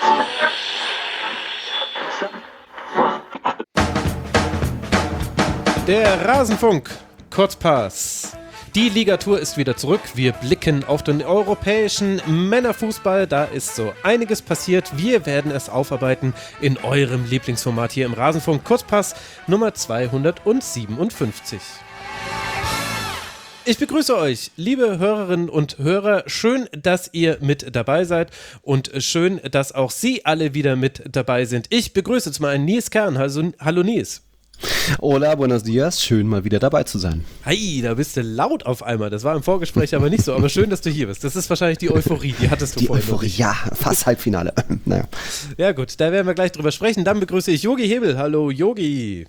Der Rasenfunk, Kurzpass. Die Ligatur ist wieder zurück. Wir blicken auf den europäischen Männerfußball. Da ist so einiges passiert. Wir werden es aufarbeiten in eurem Lieblingsformat hier im Rasenfunk. Kurzpass Nummer 257. Ich begrüße euch, liebe Hörerinnen und Hörer. Schön, dass ihr mit dabei seid und schön, dass auch Sie alle wieder mit dabei sind. Ich begrüße zum einen Nies Kern. Hallo Nies. Hola, buenos dias. Schön, mal wieder dabei zu sein. Hi, da bist du laut auf einmal. Das war im Vorgespräch aber nicht so. Aber schön, dass du hier bist. Das ist wahrscheinlich die Euphorie. Die hattest du vorhin. Die Euphorie, ja. Fast Halbfinale. Naja. Ja gut, da werden wir gleich drüber sprechen. Dann begrüße ich Yogi Hebel. Hallo Yogi.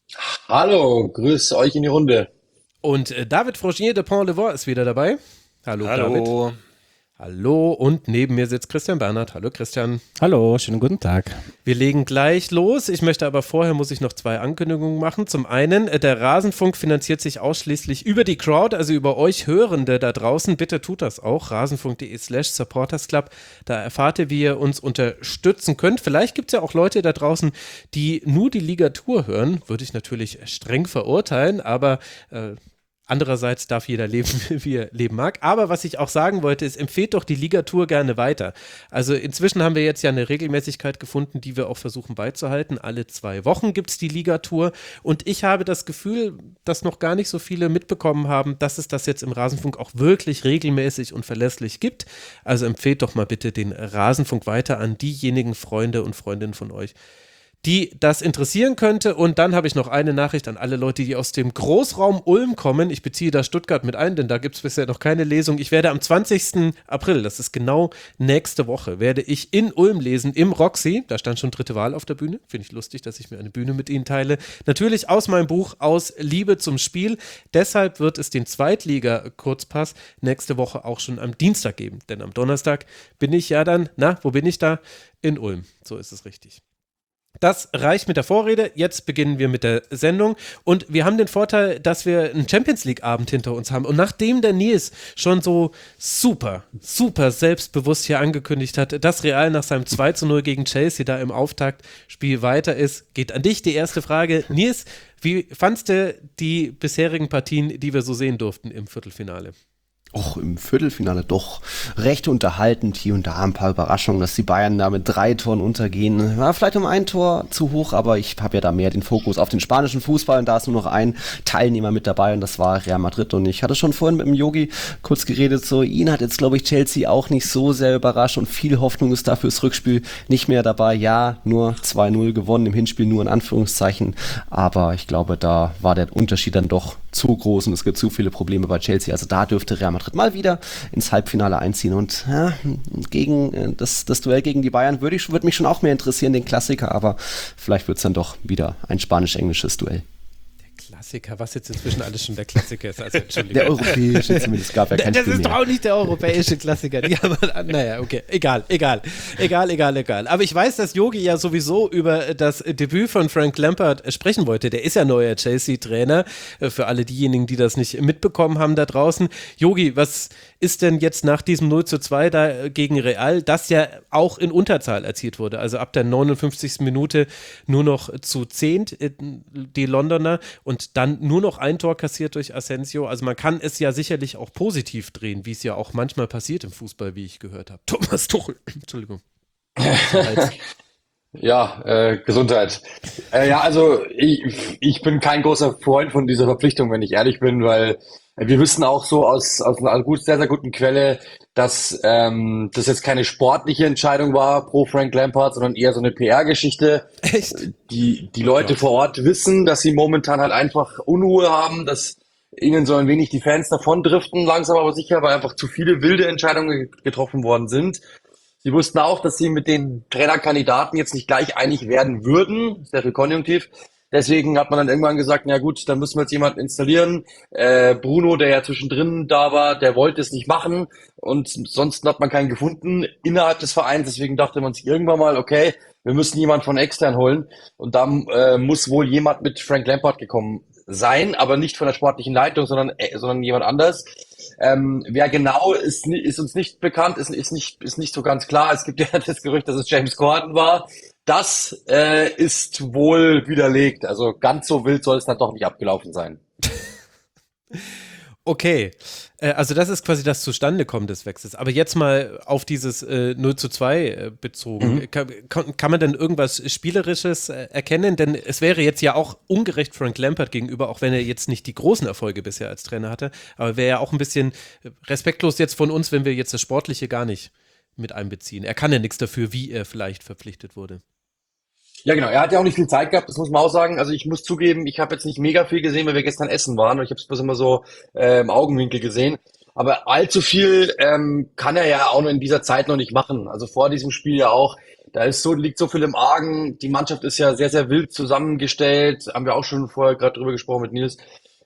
Hallo, grüß euch in die Runde. Und David Frogier de Pont-le-Vent ist wieder dabei. Hallo David. Hallo, und neben mir sitzt Christian Bernhard. Hallo Christian. Hallo, schönen guten Tag. Wir legen gleich los. Ich möchte aber vorher, muss ich noch 2 Ankündigungen machen. Zum einen, der Rasenfunk finanziert sich ausschließlich über die Crowd, also über euch Hörende da draußen. Bitte tut das auch. rasenfunk.de/supportersclub. Da erfahrt ihr, wie ihr uns unterstützen könnt. Vielleicht gibt es ja auch Leute da draußen, die nur die Ligatur hören. Würde ich natürlich streng verurteilen, aber andererseits darf jeder leben, wie er leben mag. Aber was ich auch sagen wollte, ist, empfehlt doch die Ligatur gerne weiter. Also inzwischen haben wir jetzt ja eine Regelmäßigkeit gefunden, die wir auch versuchen beizuhalten. Alle 2 Wochen gibt es die Ligatur. Und ich habe das Gefühl, dass noch gar nicht so viele mitbekommen haben, dass es das jetzt im Rasenfunk auch wirklich regelmäßig und verlässlich gibt. Also empfehlt doch mal bitte den Rasenfunk weiter an diejenigen Freunde und Freundinnen von euch, die das interessieren könnte. Und dann habe ich noch eine Nachricht an alle Leute, die aus dem Großraum Ulm kommen. Ich beziehe da Stuttgart mit ein, denn da gibt es bisher noch keine Lesung. Ich werde am 20. April, das ist genau nächste Woche, werde ich in Ulm lesen, im Roxy. Da stand schon 3. Wahl auf der Bühne. Finde ich lustig, dass ich mir eine Bühne mit Ihnen teile. Natürlich aus meinem Buch Aus Liebe zum Spiel. Deshalb wird es den Zweitliga-Kurzpass nächste Woche auch schon am Dienstag geben. Denn am Donnerstag bin ich ja dann, wo bin ich da? In Ulm. So ist es richtig. Das reicht mit der Vorrede. Jetzt beginnen wir mit der Sendung. Und wir haben den Vorteil, dass wir einen Champions-League-Abend hinter uns haben. Und nachdem der Nils schon so super selbstbewusst hier angekündigt hat, dass Real nach seinem 2:0 gegen Chelsea da im Auftaktspiel weiter ist, geht an dich die erste Frage. Nils, wie fandst du die bisherigen Partien, die wir so sehen durften im Viertelfinale? Och, im Viertelfinale doch recht unterhaltend, hier und da ein paar Überraschungen, dass die Bayern da mit 3 Toren untergehen. War vielleicht um ein Tor zu hoch, aber ich habe ja da mehr den Fokus auf den spanischen Fußball und da ist nur noch ein Teilnehmer mit dabei und das war Real Madrid. Und ich hatte schon vorhin mit dem Yogi kurz geredet, so ihn hat jetzt, glaube ich, Chelsea auch nicht so sehr überrascht und viel Hoffnung ist da fürs Rückspiel nicht mehr dabei. Ja, nur 2:0 gewonnen, im Hinspiel nur in Anführungszeichen, aber ich glaube, da war der Unterschied dann doch zu groß und es gibt zu viele Probleme bei Chelsea. Also da dürfte Real Madrid mal wieder ins Halbfinale einziehen und ja, gegen das Duell gegen die Bayern würde mich schon auch mehr interessieren, den Klassiker, aber vielleicht wird es dann doch wieder ein spanisch-englisches Duell. Klassiker, was jetzt inzwischen alles schon der Klassiker ist, also Entschuldigung. Der europäische zumindest, gab ja kein Das Spiel ist mehr. doch auch nicht der europäische Klassiker. Die haben, naja, okay, egal. Aber ich weiß, dass Yogi ja sowieso über das Debüt von Frank Lampard sprechen wollte. Der ist ja neuer Chelsea-Trainer, für alle diejenigen, die das nicht mitbekommen haben da draußen. Yogi, was ist denn jetzt nach diesem 0:2 da gegen Real, das ja auch in Unterzahl erzielt wurde, also ab der 59. Minute nur noch zu 10 die Londoner und dann nur noch ein Tor kassiert durch Asensio. Also man kann es ja sicherlich auch positiv drehen, wie es ja auch manchmal passiert im Fußball, wie ich gehört habe. Thomas Tuchel, Entschuldigung. Ja, Gesundheit. Ja, also ich bin kein großer Freund von dieser Verpflichtung, wenn ich ehrlich bin, weil wir wissen auch so aus einer sehr, sehr guten Quelle, dass das jetzt keine sportliche Entscheidung war pro Frank Lampard, sondern eher so eine PR-Geschichte. Echt? Die Leute vor Ort wissen, dass sie momentan halt einfach Unruhe haben, dass ihnen so ein wenig die Fans davon driften, langsam aber sicher, weil einfach zu viele wilde Entscheidungen getroffen worden sind. Sie wussten auch, dass sie mit den Trainerkandidaten jetzt nicht gleich einig werden würden, sehr viel Konjunktiv. Deswegen hat man dann irgendwann gesagt, na gut, dann müssen wir jetzt jemanden installieren. Bruno, der ja zwischendrin da war, der wollte es nicht machen und sonst hat man keinen gefunden innerhalb des Vereins. Deswegen dachte man sich irgendwann mal, okay, wir müssen jemanden von extern holen und da muss wohl jemand mit Frank Lampard gekommen sein, aber nicht von der sportlichen Leitung, sondern jemand anders. Wer genau ist uns nicht bekannt, ist nicht so ganz klar. Es gibt ja das Gerücht, dass es James Corden war. Das ist wohl widerlegt. Also ganz so wild soll es dann doch nicht abgelaufen sein. Okay, also das ist quasi das Zustandekommen des Wechsels. Aber jetzt mal auf dieses 0:2 bezogen. Kann man denn irgendwas Spielerisches erkennen? Denn es wäre jetzt ja auch ungerecht Frank Lampard gegenüber, auch wenn er jetzt nicht die großen Erfolge bisher als Trainer hatte. Aber wäre ja auch ein bisschen respektlos jetzt von uns, wenn wir jetzt das Sportliche gar nicht mit einbeziehen. Er kann ja nichts dafür, wie er vielleicht verpflichtet wurde. Ja, genau. Er hat ja auch nicht viel Zeit gehabt, das muss man auch sagen. Also ich muss zugeben, ich habe jetzt nicht mega viel gesehen, weil wir gestern essen waren. Und ich habe es bloß immer so im Augenwinkel gesehen. Aber allzu viel kann er ja auch noch in dieser Zeit noch nicht machen. Also vor diesem Spiel ja auch. Liegt so viel im Argen. Die Mannschaft ist ja sehr, sehr wild zusammengestellt. Haben wir auch schon vorher gerade drüber gesprochen mit Nils.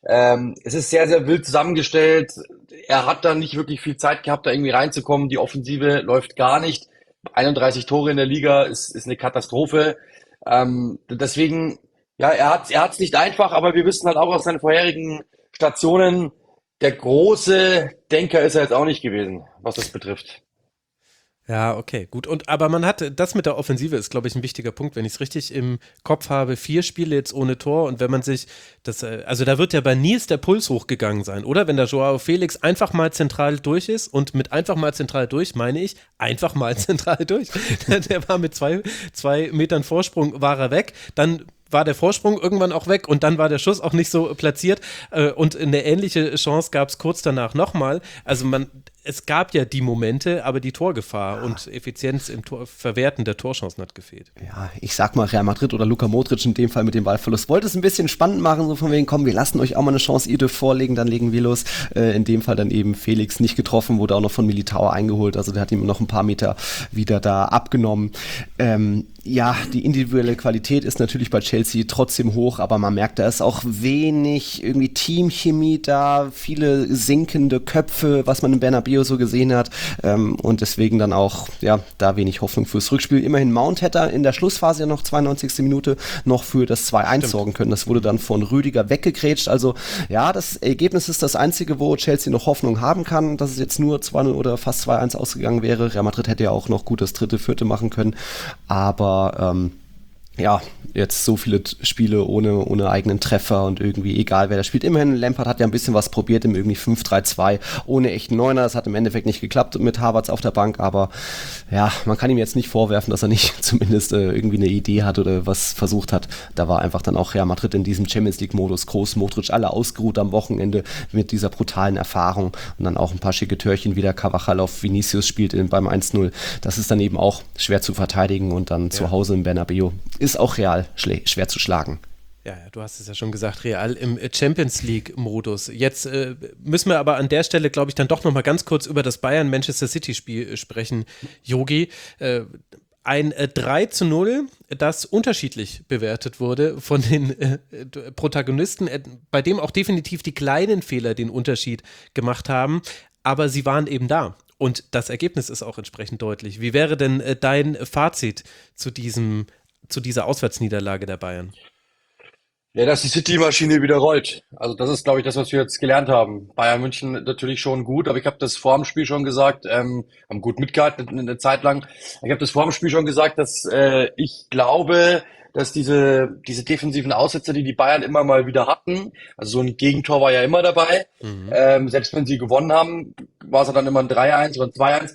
Es ist sehr, sehr wild zusammengestellt. Er hat da nicht wirklich viel Zeit gehabt, da irgendwie reinzukommen. Die Offensive läuft gar nicht. 31 Tore in der Liga ist eine Katastrophe. Deswegen, ja, er hat's nicht einfach, aber wir wissen halt auch aus seinen vorherigen Stationen, der große Denker ist er jetzt auch nicht gewesen, was das betrifft. Ja, okay, gut. Aber man hat, das mit der Offensive ist, glaube ich, ein wichtiger Punkt, wenn ich es richtig im Kopf habe. 4 Spiele jetzt ohne Tor und wenn man sich also da wird ja bei Nils der Puls hochgegangen sein, oder? Wenn der Joao Felix einfach mal zentral durch ist und mit einfach mal zentral durch meine ich einfach mal zentral durch. Der war mit zwei Metern Vorsprung war er weg, dann war der Vorsprung irgendwann auch weg und dann war der Schuss auch nicht so platziert und eine ähnliche Chance gab es kurz danach nochmal. Also es gab ja die Momente, aber die Torgefahr und Effizienz im Verwerten der Torchancen hat gefehlt. Ja, ich sag mal Real Madrid oder Luka Modric in dem Fall mit dem Ballverlust. Wollte es ein bisschen spannend machen, so von wegen, komm, wir lassen euch auch mal eine Chance, ihr dürft vorlegen, dann legen wir los. In dem Fall dann eben Felix nicht getroffen, wurde auch noch von Militao eingeholt, also der hat ihm noch ein paar Meter wieder da abgenommen. Ja, die individuelle Qualität ist natürlich bei Chelsea trotzdem hoch, aber man merkt, da ist auch wenig irgendwie Teamchemie da, viele sinkende Köpfe, was man in Bernabeu so gesehen hat, und deswegen dann auch, ja, da wenig Hoffnung fürs Rückspiel. Immerhin Mount hätte in der Schlussphase ja noch 92. Minute noch für das 2:1 sorgen können. Das wurde dann von Rüdiger weggegrätscht, also ja, das Ergebnis ist das einzige, wo Chelsea noch Hoffnung haben kann, dass es jetzt nur 2:0 oder fast 2:1 ausgegangen wäre. Real Madrid hätte ja auch noch gut das 3., 4. machen können, aber ja, jetzt so viele Spiele ohne eigenen Treffer und irgendwie egal, wer da spielt. Immerhin, Lampard hat ja ein bisschen was probiert im irgendwie 5-3-2 ohne echten Neuner. Das hat im Endeffekt nicht geklappt mit Havertz auf der Bank, aber ja, man kann ihm jetzt nicht vorwerfen, dass er nicht zumindest irgendwie eine Idee hat oder was versucht hat. Da war einfach dann auch Real Madrid in diesem Champions-League-Modus groß. Modric alle ausgeruht am Wochenende mit dieser brutalen Erfahrung und dann auch ein paar schicke Törchen, wie der Carvajal auf Vinicius spielt beim 1:0. Das ist dann eben auch schwer zu verteidigen und dann zu Hause im Bernabeu ist auch Real schwer zu schlagen. Ja, du hast es ja schon gesagt, Real im Champions-League-Modus. Jetzt müssen wir aber an der Stelle, glaube ich, dann doch noch mal ganz kurz über das Bayern-Manchester-City-Spiel sprechen, Yogi. Ein 3:0, das unterschiedlich bewertet wurde von den Protagonisten, bei dem auch definitiv die kleinen Fehler den Unterschied gemacht haben, aber sie waren eben da. Und das Ergebnis ist auch entsprechend deutlich. Wie wäre denn dein Fazit zu dieser Auswärtsniederlage der Bayern? Ja, dass die City-Maschine wieder rollt. Also das ist, glaube ich, das, was wir jetzt gelernt haben. Bayern München natürlich schon gut, aber ich habe das vor dem Spiel schon gesagt, haben gut mitgehalten eine Zeit lang. Ich habe das vor dem Spiel schon gesagt, dass ich glaube, dass diese defensiven Aussetzer, die Bayern immer mal wieder hatten, also so ein Gegentor war ja immer dabei, selbst wenn sie gewonnen haben, war es dann immer ein 3:1 oder ein 2:1.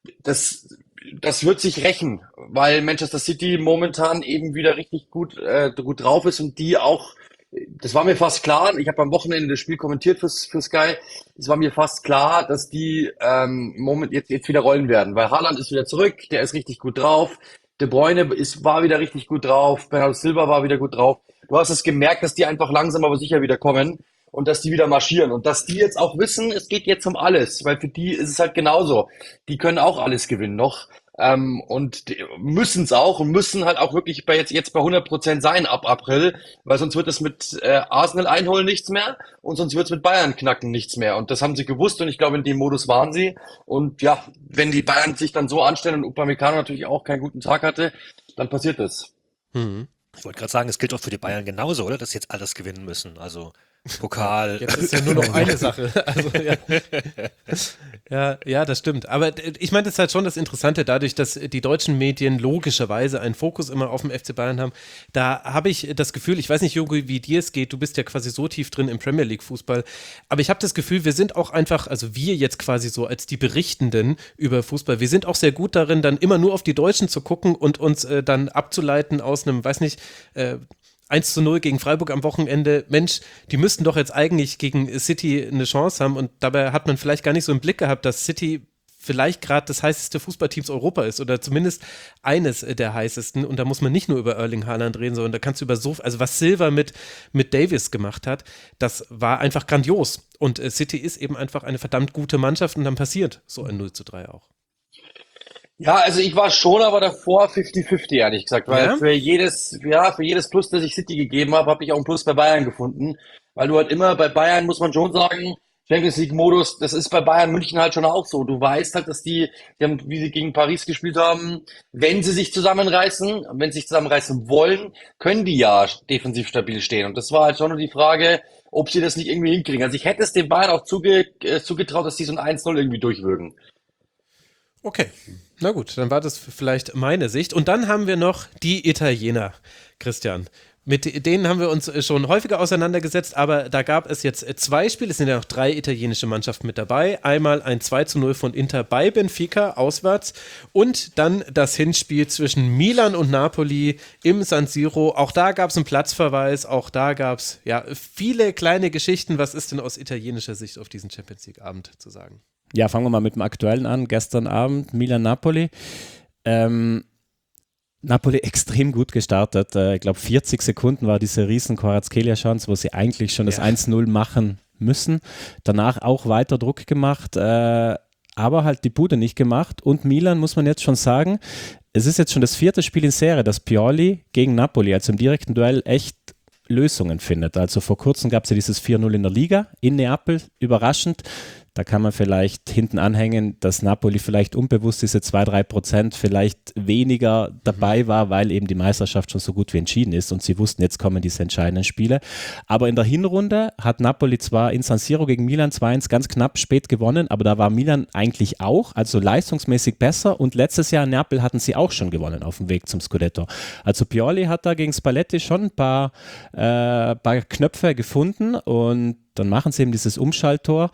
Das wird sich rächen, weil Manchester City momentan eben wieder richtig gut drauf ist und die auch, das war mir fast klar, ich habe am Wochenende das Spiel kommentiert für Sky, es war mir fast klar, dass die jetzt wieder rollen werden, weil Haaland ist wieder zurück, der ist richtig gut drauf, De Bruyne war wieder richtig gut drauf, Bernardo Silva war wieder gut drauf. Du hast es gemerkt, dass die einfach langsam aber sicher wieder kommen und dass die wieder marschieren und dass die jetzt auch wissen, es geht jetzt um alles, weil für die ist es halt genauso. Die können auch alles gewinnen noch. Und müssen es auch und müssen halt auch wirklich jetzt bei 100% sein ab April, weil sonst wird es mit Arsenal einholen nichts mehr und sonst wird es mit Bayern knacken nichts mehr. Und das haben sie gewusst und ich glaube, in dem Modus waren sie. Und ja, wenn die Bayern sich dann so anstellen und Upamecano natürlich auch keinen guten Tag hatte, dann passiert das. Ich wollte gerade sagen, es gilt auch für die Bayern genauso, oder? Dass sie jetzt alles gewinnen müssen. Also Pokal. Jetzt ist ja nur noch eine Sache. Also, ja, das stimmt. Aber ich meine, das ist halt schon das Interessante, dadurch, dass die deutschen Medien logischerweise einen Fokus immer auf dem FC Bayern haben. Da habe ich das Gefühl, ich weiß nicht, Jogi, wie dir es geht, du bist ja quasi so tief drin im Premier League Fußball, aber ich habe das Gefühl, wir sind auch einfach, also wir jetzt quasi so als die Berichtenden über Fußball, wir sind auch sehr gut darin, dann immer nur auf die Deutschen zu gucken und uns dann abzuleiten aus einem, weiß nicht, 1:0 gegen Freiburg am Wochenende, Mensch, die müssten doch jetzt eigentlich gegen City eine Chance haben und dabei hat man vielleicht gar nicht so im Blick gehabt, dass City vielleicht gerade das heißeste Fußballteams Europa ist oder zumindest eines der heißesten und da muss man nicht nur über Erling Haaland reden, sondern da kannst du über so, also was Silva mit Davies gemacht hat, das war einfach grandios und City ist eben einfach eine verdammt gute Mannschaft und dann passiert so ein 0:3 auch. Ja, also ich war schon aber davor 50-50, ehrlich gesagt, weil Ja? für jedes Plus, das ich City gegeben habe, habe ich auch ein Plus bei Bayern gefunden, weil du halt immer bei Bayern, muss man schon sagen, Champions League Modus, das ist bei Bayern München halt schon auch so. Du weißt halt, dass die haben, wie sie gegen Paris gespielt haben, wenn sie sich zusammenreißen, wenn sie sich zusammenreißen wollen, können die ja defensiv stabil stehen. Und das war halt schon nur die Frage, ob sie das nicht irgendwie hinkriegen. Also ich hätte es den Bayern auch zugetraut, dass die so ein 1:0 irgendwie durchwürgen. Okay, na gut, dann war das vielleicht meine Sicht. Und dann haben wir noch die Italiener, Christian. Mit denen haben wir uns schon häufiger auseinandergesetzt, aber da gab es jetzt zwei Spiele, es sind ja noch 3 italienische Mannschaften mit dabei. Einmal ein 2:0 von Inter bei Benfica auswärts und dann das Hinspiel zwischen Milan und Napoli im San Siro. Auch da gab es einen Platzverweis, auch da gab es ja viele kleine Geschichten. Was ist denn aus italienischer Sicht auf diesen Champions League-Abend zu sagen? Ja, fangen wir mal mit dem Aktuellen an. Gestern Abend Milan-Napoli. Napoli extrem gut gestartet. Ich glaube, 40 Sekunden war diese riesen Kvaratskhelia-Chance, wo sie eigentlich schon das 1:0 machen müssen. Danach auch weiter Druck gemacht, aber halt die Bude nicht gemacht. Und Milan, muss man jetzt schon sagen, es ist jetzt schon das 4. Spiel in Serie, dass Pioli gegen Napoli, also im direkten Duell, echt Lösungen findet. Also vor kurzem gab es ja dieses 4:0 in der Liga in Neapel, überraschend. Da kann man vielleicht hinten anhängen, dass Napoli vielleicht unbewusst diese 2-3% vielleicht weniger dabei war, weil eben die Meisterschaft schon so gut wie entschieden ist und sie wussten, jetzt kommen diese entscheidenden Spiele. Aber in der Hinrunde hat Napoli zwar in San Siro gegen Milan 2:1 ganz knapp spät gewonnen, aber da war Milan eigentlich auch, also leistungsmäßig besser und letztes Jahr in Neapel hatten sie auch schon gewonnen auf dem Weg zum Scudetto. Also Pioli hat da gegen Spalletti schon ein paar Knöpfe gefunden und dann machen sie eben dieses Umschalttor.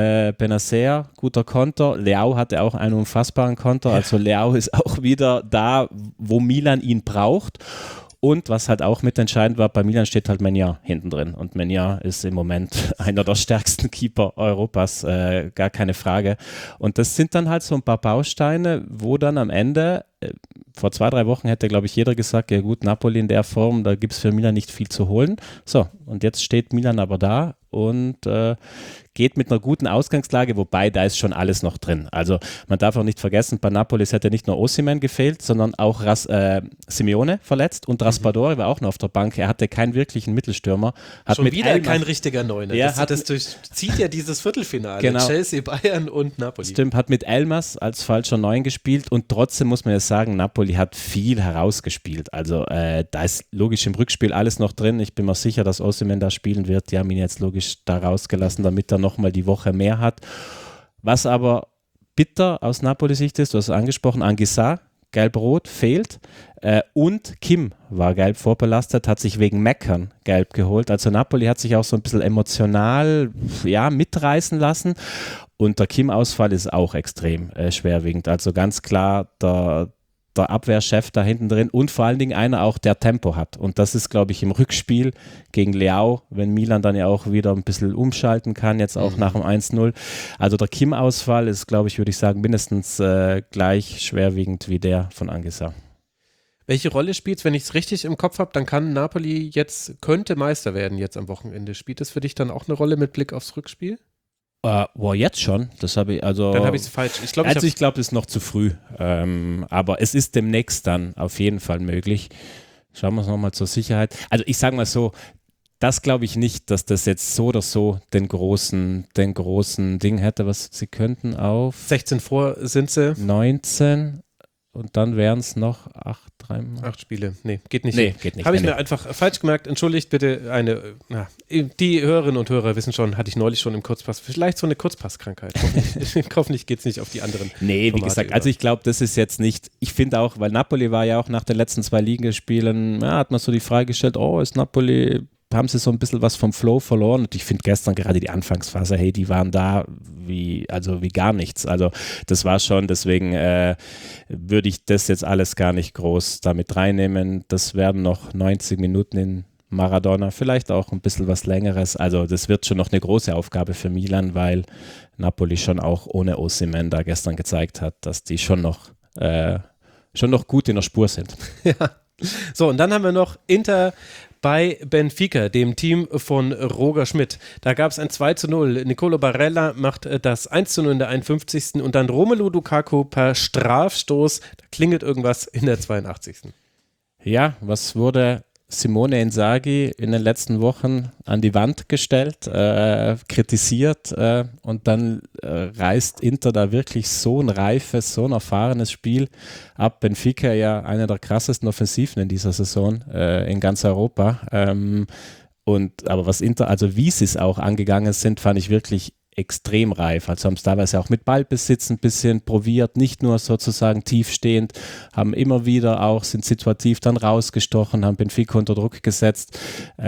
Benacer, guter Konter. Leao hatte auch einen unfassbaren Konter. Also Leao ist auch wieder da, wo Milan ihn braucht. Und was halt auch mit entscheidend war, bei Milan steht halt Meunier hinten drin. Und Meunier ist im Moment einer der stärksten Keeper Europas, gar keine Frage. Und das sind dann halt so ein paar Bausteine, wo dann am Ende, vor 2-3 Wochen hätte, glaube ich, jeder gesagt, ja gut, Napoli in der Form, da gibt es für Milan nicht viel zu holen. So, und jetzt steht Milan aber da und geht mit einer guten Ausgangslage, wobei da ist schon alles noch drin. Also man darf auch nicht vergessen, bei Napoli hätte nicht nur Osimhen gefehlt, sondern auch Simeone verletzt und Raspadori war auch noch auf der Bank. Er hatte keinen wirklichen Mittelstürmer. Hat Schon mit wieder Elmas, kein richtiger Neuner. Ja, Das durchzieht ja dieses Viertelfinale. Genau. Chelsea, Bayern und Napoli. Stimmt, hat mit Elmas als falscher Neun gespielt und trotzdem muss man ja sagen, Napoli hat viel herausgespielt. Also da ist logisch im Rückspiel alles noch drin. Ich bin mir sicher, dass Osimhen da spielen wird. Die haben ihn jetzt logisch da rausgelassen, damit er nochmal die Woche mehr hat. Was aber bitter aus Napoli-Sicht ist, du hast es angesprochen, Anguissa, gelb-rot, fehlt und Kim war gelb vorbelastet, hat sich wegen Meckern gelb geholt. Also Napoli hat sich auch so ein bisschen emotional mitreißen lassen und der Kim-Ausfall ist auch extrem schwerwiegend. Also ganz klar der Abwehrchef da hinten drin und vor allen Dingen einer auch, der Tempo hat. Und das ist, glaube ich, im Rückspiel gegen Leao, wenn Milan dann ja auch wieder ein bisschen umschalten kann, jetzt auch nach dem 1:0. Also der Kim-Ausfall ist, glaube ich, würde ich sagen, mindestens gleich schwerwiegend wie der von Anguissa. Welche Rolle spielt es, wenn ich es richtig im Kopf habe, dann kann Napoli könnte Meister werden jetzt am Wochenende. Spielt es für dich dann auch eine Rolle mit Blick aufs Rückspiel? Jetzt schon. Das habe ich also. Dann habe ich es falsch. Ich glaube, ich glaube, es ist noch zu früh. Aber es ist demnächst dann auf jeden Fall möglich. Schauen wir es nochmal zur Sicherheit. Also ich sage mal so, das glaube ich nicht, dass das jetzt so oder so den großen Ding hätte, was sie könnten auf 16 vor sind sie. 19. und dann wären es noch 8 Spiele. Nee, geht nicht. Nee, geht nicht. Habe ich mir einfach falsch gemerkt. Entschuldigt bitte die Hörerinnen und Hörer wissen schon, hatte ich neulich schon im Kurzpass, vielleicht so eine Kurzpasskrankheit. Hoffentlich geht es nicht auf die anderen. Nee, wie gesagt, also ich glaube, das ist jetzt nicht, ich finde auch, weil Napoli war ja auch nach den letzten 2 Ligaspielen, hat man so die Frage gestellt, ist Napoli, haben sie so ein bisschen was vom Flow verloren und ich finde gestern gerade die Anfangsphase, hey, die waren da wie gar nichts. Also das war schon, deswegen würde ich das jetzt alles gar nicht groß damit reinnehmen. Das werden noch 90 Minuten in Maradona, vielleicht auch ein bisschen was Längeres. Also das wird schon noch eine große Aufgabe für Milan, weil Napoli schon auch ohne Osimhen da gestern gezeigt hat, dass die schon noch gut in der Spur sind. Ja. So, und dann haben wir noch Inter bei Benfica, dem Team von Roger Schmidt. Da gab es ein 2:0. Nicolo Barella macht das 1:0 in der 51. Und dann Romelu Lukaku per Strafstoß. Da klingelt irgendwas in der 82. Ja, was wurde Simone Inzaghi in den letzten Wochen an die Wand gestellt, kritisiert und dann reißt Inter da wirklich so ein reifes, so ein erfahrenes Spiel ab. Benfica ja eine der krassesten Offensiven in dieser Saison in ganz Europa. Aber was Inter, also wie sie es auch angegangen sind, fand ich wirklich extrem reif. Also haben es teilweise auch mit Ballbesitz ein bisschen probiert, nicht nur sozusagen tiefstehend, haben immer wieder auch, sind situativ dann rausgestochen, haben Benfica unter Druck gesetzt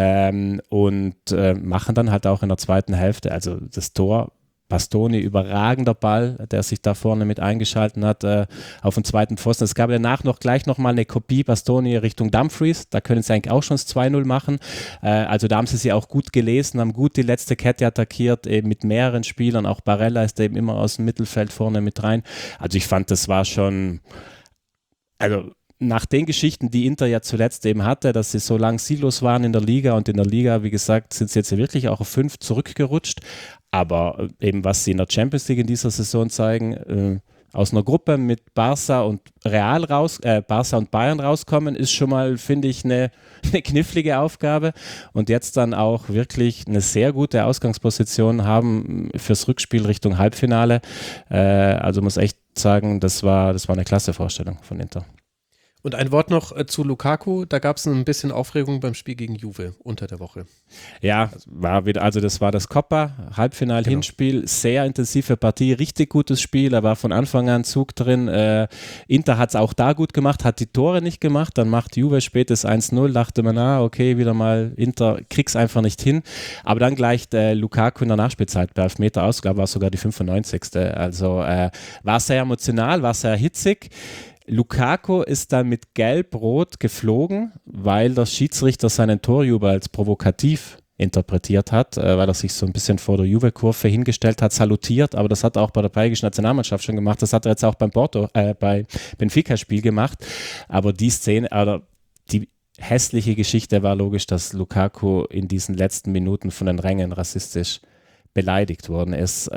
und machen dann halt auch in der zweiten Hälfte, also das Tor, Bastoni, überragender Ball, der sich da vorne mit eingeschalten hat auf den zweiten Pfosten. Es gab danach gleich noch mal eine Kopie Bastoni Richtung Dumfries, da können sie eigentlich auch schon das 2:0 machen. Also da haben sie auch gut gelesen, haben gut die letzte Kette attackiert, eben mit mehreren Spielern, auch Barella ist eben immer aus dem Mittelfeld vorne mit rein. Also ich fand, das war schon, also nach den Geschichten, die Inter ja zuletzt eben hatte, dass sie so lang sieglos waren in der Liga und in der Liga, wie gesagt, sind sie jetzt wirklich auch auf 5 zurückgerutscht. Aber eben, was sie in der Champions League in dieser Saison zeigen, aus einer Gruppe mit Barca und Barca und Bayern rauskommen, ist schon mal, finde ich, eine knifflige Aufgabe. Und jetzt dann auch wirklich eine sehr gute Ausgangsposition haben fürs Rückspiel Richtung Halbfinale. Also muss echt sagen, das war eine klasse Vorstellung von Inter. Und ein Wort noch zu Lukaku, da gab es ein bisschen Aufregung beim Spiel gegen Juve unter der Woche. Ja, das war das Coppa, Halbfinal-Hinspiel, sehr intensive Partie, richtig gutes Spiel, da war von Anfang an Zug drin. Inter hat es auch da gut gemacht, hat die Tore nicht gemacht, dann macht Juve spätes 1:0, dachte man, okay, wieder mal Inter, krieg's einfach nicht hin. Aber dann gleicht Lukaku in der Nachspielzeit bei Elfmeter aus, war sogar die 95. Also war sehr emotional, war sehr hitzig. Lukaku ist dann mit Gelb-Rot geflogen, weil der Schiedsrichter seinen Torjubel als provokativ interpretiert hat, weil er sich so ein bisschen vor der Juve-Kurve hingestellt hat, salutiert, aber das hat er auch bei der belgischen Nationalmannschaft schon gemacht, das hat er jetzt auch bei Benfica-Spiel gemacht, aber die Szene, oder die hässliche Geschichte war logisch, dass Lukaku in diesen letzten Minuten von den Rängen rassistisch beleidigt worden ist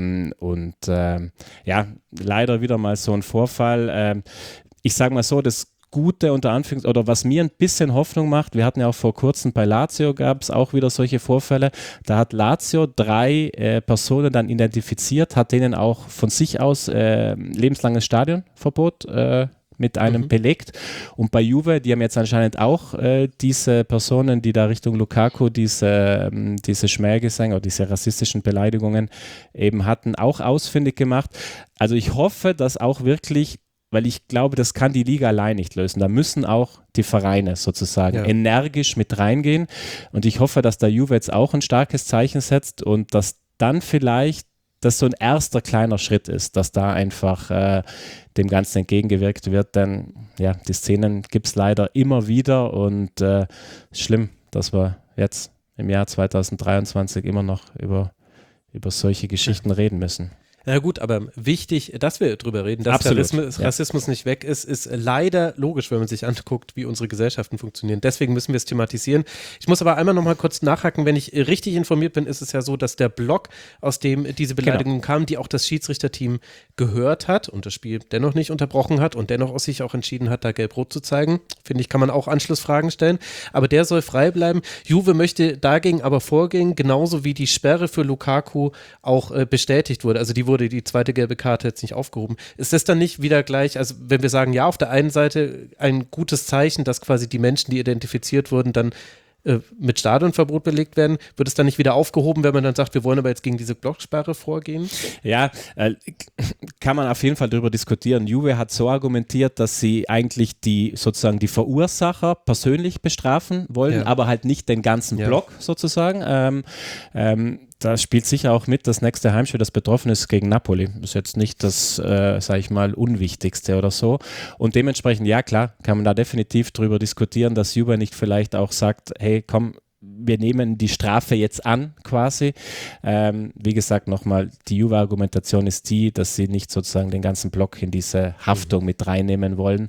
leider wieder mal so ein Vorfall. Ich sage mal so, das Gute unter Anführungszeichen, oder was mir ein bisschen Hoffnung macht, wir hatten ja auch vor kurzem bei Lazio, gab es auch wieder solche Vorfälle, da hat Lazio 3 Personen dann identifiziert, hat denen auch von sich aus lebenslanges Stadionverbot mit einem belegt. Und bei Juve, die haben jetzt anscheinend auch diese Personen, die da Richtung Lukaku diese Schmähgesänge oder diese rassistischen Beleidigungen eben hatten, auch ausfindig gemacht. Also ich hoffe, dass auch wirklich, weil ich glaube, das kann die Liga allein nicht lösen. Da müssen auch die Vereine sozusagen energisch mit reingehen. Und ich hoffe, dass der Juve jetzt auch ein starkes Zeichen setzt und dass dann vielleicht das so ein erster kleiner Schritt ist, dass da einfach dem Ganzen entgegengewirkt wird, denn ja, die Szenen gibt es leider immer wieder und schlimm, dass wir jetzt im Jahr 2023 immer noch über solche Geschichten reden müssen. Na gut, aber wichtig, dass wir drüber reden, dass Rassismus nicht weg ist, ist leider logisch, wenn man sich anguckt, wie unsere Gesellschaften funktionieren. Deswegen müssen wir es thematisieren. Ich muss aber einmal noch mal kurz nachhaken, wenn ich richtig informiert bin, ist es ja so, dass der Blog, aus dem diese Beleidigungen kamen, die auch das Schiedsrichterteam gehört hat und das Spiel dennoch nicht unterbrochen hat und dennoch sich auch entschieden hat, da Gelb-Rot zu zeigen. Finde ich, kann man auch Anschlussfragen stellen. Aber der soll frei bleiben. Juve möchte dagegen aber vorgehen, genauso wie die Sperre für Lukaku auch bestätigt wurde. Also die wurde die zweite gelbe Karte jetzt nicht aufgehoben. Ist das dann nicht wieder gleich, also wenn wir sagen, ja, auf der einen Seite ein gutes Zeichen, dass quasi die Menschen, die identifiziert wurden, dann mit Stadionverbot belegt werden, wird es dann nicht wieder aufgehoben, wenn man dann sagt, wir wollen aber jetzt gegen diese Blocksperre vorgehen? Ja, kann man auf jeden Fall darüber diskutieren. Juve hat so argumentiert, dass sie eigentlich die Verursacher persönlich bestrafen wollen, aber halt nicht den ganzen Block sozusagen. Da spielt sicher auch mit das nächste Heimspiel, das betroffen ist gegen Napoli. Ist jetzt nicht das, sage ich mal, Unwichtigste oder so. Und dementsprechend, ja klar, kann man da definitiv drüber diskutieren, dass Juve nicht vielleicht auch sagt, hey, komm, wir nehmen die Strafe jetzt an, quasi. Wie gesagt, nochmal, die Juve-Argumentation ist die, dass sie nicht sozusagen den ganzen Block in diese Haftung mit reinnehmen wollen.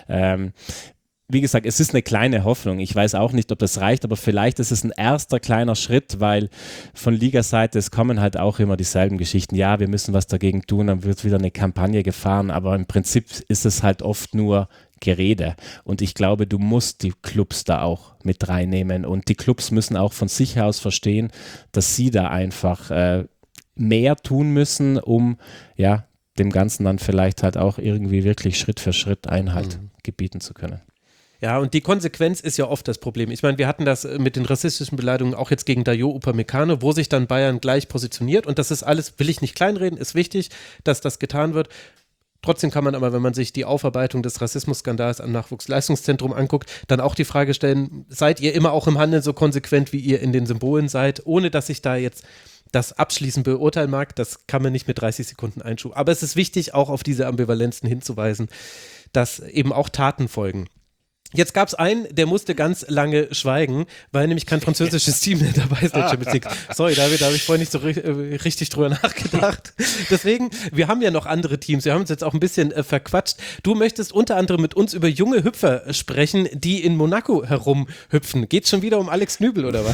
Wie gesagt, es ist eine kleine Hoffnung. Ich weiß auch nicht, ob das reicht, aber vielleicht ist es ein erster kleiner Schritt, weil von Ligaseite, es kommen halt auch immer dieselben Geschichten. Ja, wir müssen was dagegen tun, dann wird wieder eine Kampagne gefahren, aber im Prinzip ist es halt oft nur Gerede. Und ich glaube, du musst die Clubs da auch mit reinnehmen und die Clubs müssen auch von sich aus verstehen, dass sie da einfach mehr tun müssen, um dem Ganzen dann vielleicht halt auch irgendwie wirklich Schritt für Schritt Einhalt gebieten zu können. Ja, und die Konsequenz ist ja oft das Problem. Ich meine, wir hatten das mit den rassistischen Beleidigungen auch jetzt gegen Dayo Upamecano, wo sich dann Bayern gleich positioniert und das ist alles, will ich nicht kleinreden, ist wichtig, dass das getan wird. Trotzdem kann man aber, wenn man sich die Aufarbeitung des Rassismusskandals am Nachwuchsleistungszentrum anguckt, dann auch die Frage stellen, seid ihr immer auch im Handeln so konsequent, wie ihr in den Symbolen seid, ohne dass ich da jetzt das abschließend beurteilen mag, das kann man nicht mit 30 Sekunden Einschub. Aber es ist wichtig, auch auf diese Ambivalenzen hinzuweisen, dass eben auch Taten folgen. Jetzt gab es einen, der musste ganz lange schweigen, weil nämlich kein französisches Team mehr dabei ist in der Champions League. Sorry, David, da habe ich vorhin nicht so richtig drüber nachgedacht. Deswegen, wir haben ja noch andere Teams, wir haben uns jetzt auch ein bisschen verquatscht. Du möchtest unter anderem mit uns über junge Hüpfer sprechen, die in Monaco herumhüpfen. Geht schon wieder um Alex Nübel oder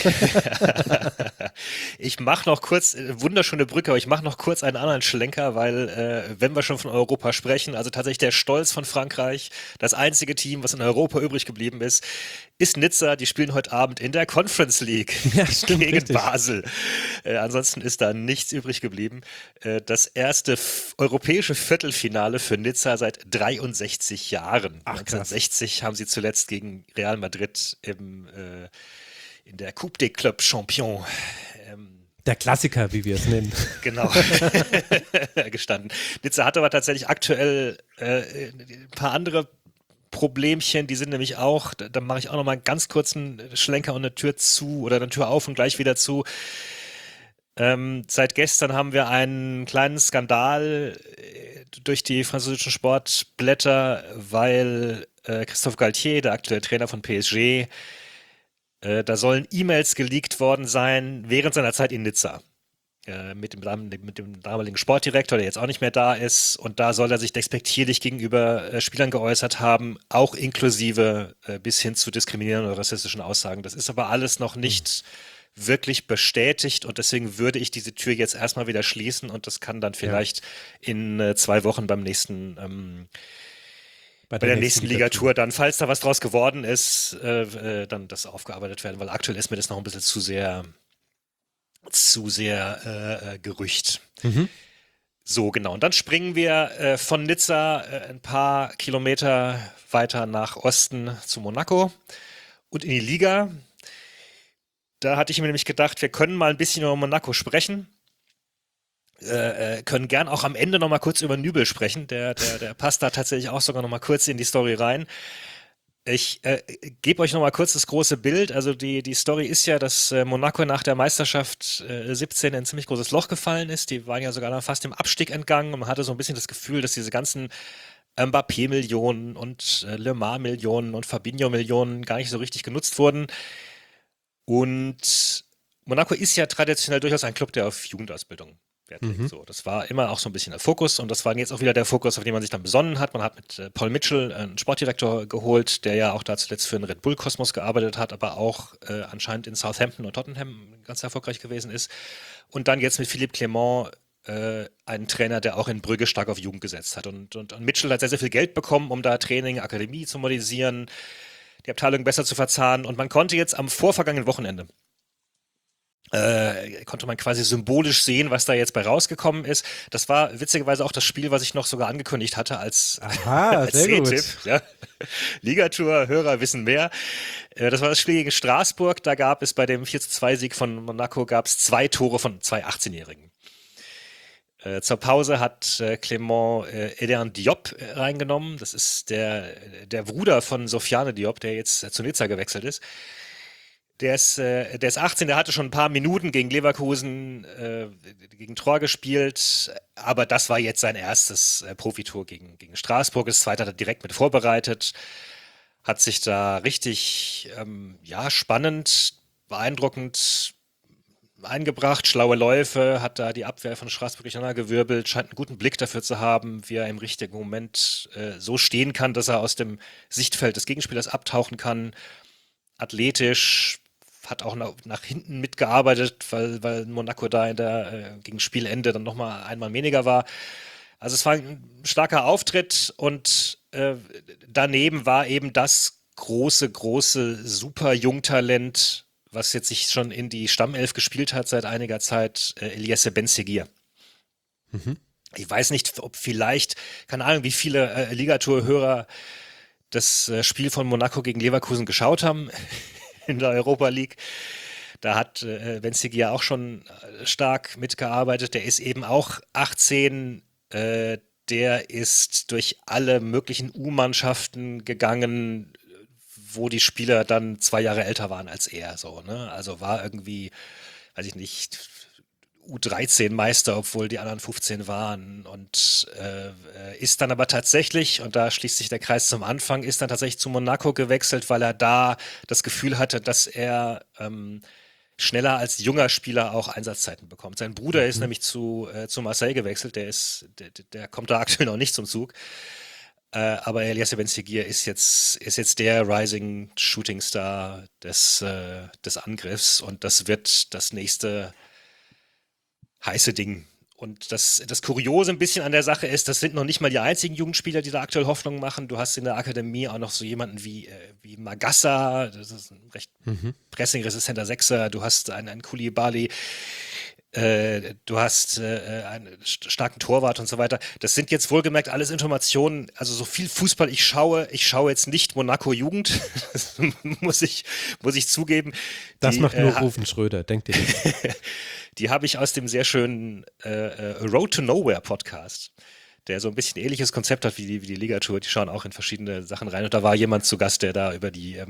was? Ich mache noch kurz, wunderschöne Brücke, aber ich mache noch kurz einen anderen Schlenker, weil wenn wir schon von Europa sprechen, also tatsächlich der Stolz von Frankreich, das einzige Team, was in Europa übrig geblieben ist Nizza. Die spielen heute Abend in der Conference League gegen richtig. Basel. Ansonsten ist da nichts übrig geblieben. Das erste europäische Viertelfinale für Nizza seit 63 Jahren. Ach, 1960 haben sie zuletzt gegen Real Madrid in der Coupe des Clubs Champions Der Klassiker, wie wir es nennen. Genau. gestanden. Nizza hat aber tatsächlich aktuell ein paar andere Problemchen, die sind nämlich auch, da mache ich auch nochmal einen ganz kurzen Schlenker und eine Tür zu oder eine Tür auf und gleich wieder zu. Seit gestern haben wir einen kleinen Skandal durch die französischen Sportblätter, weil Christophe Galtier, der aktuelle Trainer von PSG, da sollen E-Mails geleakt worden sein während seiner Zeit in Nizza. Mit dem damaligen Sportdirektor, der jetzt auch nicht mehr da ist. Und da soll er sich despektierlich gegenüber Spielern geäußert haben, auch inklusive bis hin zu diskriminierenden oder rassistischen Aussagen. Das ist aber alles noch nicht wirklich bestätigt und deswegen würde ich diese Tür jetzt erstmal wieder schließen und das kann dann vielleicht in 2 Wochen beim nächsten bei der nächsten Ligatur dann, falls da was draus geworden ist, dann das aufgearbeitet werden, weil aktuell ist mir das noch ein bisschen zu sehr Gerücht. So, genau. Und dann springen wir von Nizza ein paar Kilometer weiter nach Osten zu Monaco und in die Liga. Da hatte ich mir nämlich gedacht, wir können mal ein bisschen über Monaco sprechen. Können gern auch am Ende noch mal kurz über Nübel sprechen. Der passt da tatsächlich auch sogar noch mal kurz in die Story rein. Ich gebe euch noch mal kurz das große Bild. Also die Story ist ja, dass Monaco nach der Meisterschaft 17 in ein ziemlich großes Loch gefallen ist. Die waren ja sogar dann fast dem Abstieg entgangen und man hatte so ein bisschen das Gefühl, dass diese ganzen Mbappé-Millionen und Le Mans-Millionen und Fabinho-Millionen gar nicht so richtig genutzt wurden. Und Monaco ist ja traditionell durchaus ein Club, der auf Jugendausbildung Wert legt. So, das war immer auch so ein bisschen der Fokus und das war jetzt auch wieder der Fokus, auf den man sich dann besonnen hat. Man hat mit Paul Mitchell einen Sportdirektor geholt, der ja auch da zuletzt für den Red Bull Kosmos gearbeitet hat, aber auch anscheinend in Southampton und Tottenham ganz erfolgreich gewesen ist. Und dann jetzt mit Philippe Clement einen Trainer, der auch in Brügge stark auf Jugend gesetzt hat. Und Mitchell hat sehr, sehr viel Geld bekommen, um da Training, Akademie zu modernisieren, die Abteilung besser zu verzahnen. Und man konnte jetzt am vorvergangenen Wochenende konnte man quasi symbolisch sehen, was da jetzt bei rausgekommen ist. Das war witzigerweise auch das Spiel, was ich noch sogar angekündigt hatte als, als sehr gut. C-Tipp. Ja. Ligatur-Hörer wissen mehr. Das war das Spiel gegen Straßburg. Da gab es bei dem 4:2-Sieg von Monaco 2 Tore von 2 18-Jährigen. Zur Pause hat Clément Eden Diop reingenommen. Das ist der Bruder von Sofiane Diop, der jetzt zu Nizza gewechselt ist. Der ist 18, der hatte schon ein paar Minuten gegen Leverkusen, gegen Troyes gespielt, aber das war jetzt sein erstes Profitor gegen Straßburg. Das zweite hat er direkt mit vorbereitet, hat sich da richtig spannend, beeindruckend eingebracht, schlaue Läufe, hat da die Abwehr von Straßburg durcheinandergewirbelt, scheint einen guten Blick dafür zu haben, wie er im richtigen Moment so stehen kann, dass er aus dem Sichtfeld des Gegenspielers abtauchen kann. Athletisch, hat auch nach hinten mitgearbeitet, weil Monaco da gegen Spielende dann nochmal einmal weniger war. Also es war ein starker Auftritt und daneben war eben das große, super Jungtalent, was jetzt sich schon in die Stammelf gespielt hat seit einiger Zeit, Eliesse Benseghir. Ich weiß nicht, ob vielleicht, keine Ahnung, wie viele Ligatur-Hörer das Spiel von Monaco gegen Leverkusen geschaut haben in der Europa League. Da hat Benseghir auch schon stark mitgearbeitet. Der ist eben auch 18. Der ist durch alle möglichen U-Mannschaften gegangen, wo die Spieler dann 2 Jahre älter waren als er. So, ne? Also war irgendwie, weiß ich nicht, U13-Meister, obwohl die anderen 15 waren und ist dann aber tatsächlich, und da schließt sich der Kreis zum Anfang, ist dann tatsächlich zu Monaco gewechselt, weil er da das Gefühl hatte, dass er schneller als junger Spieler auch Einsatzzeiten bekommt. Sein Bruder ist nämlich zu Marseille gewechselt, der kommt da aktuell noch nicht zum Zug. Aber Eliesse Benseghir ist jetzt der Rising Shooting Star des Angriffs und das wird das nächste heiße Ding. Und das Kuriose ein bisschen an der Sache ist, das sind noch nicht mal die einzigen Jugendspieler, die da aktuell Hoffnung machen. Du hast in der Akademie auch noch so jemanden wie Magassa, das ist ein recht pressingresistenter Sechser. Du hast einen Koulibaly, du hast einen starken Torwart und so weiter. Das sind jetzt wohlgemerkt alles Informationen, also so viel Fußball ich schaue jetzt nicht Monaco Jugend, das muss ich zugeben. Das macht nur Rufen Schröder, denkt ihr nicht? Die habe ich aus dem sehr schönen Road to Nowhere Podcast, der so ein bisschen ähnliches Konzept hat wie die Ligatur. Die schauen auch in verschiedene Sachen rein. Und da war jemand zu Gast, der da über die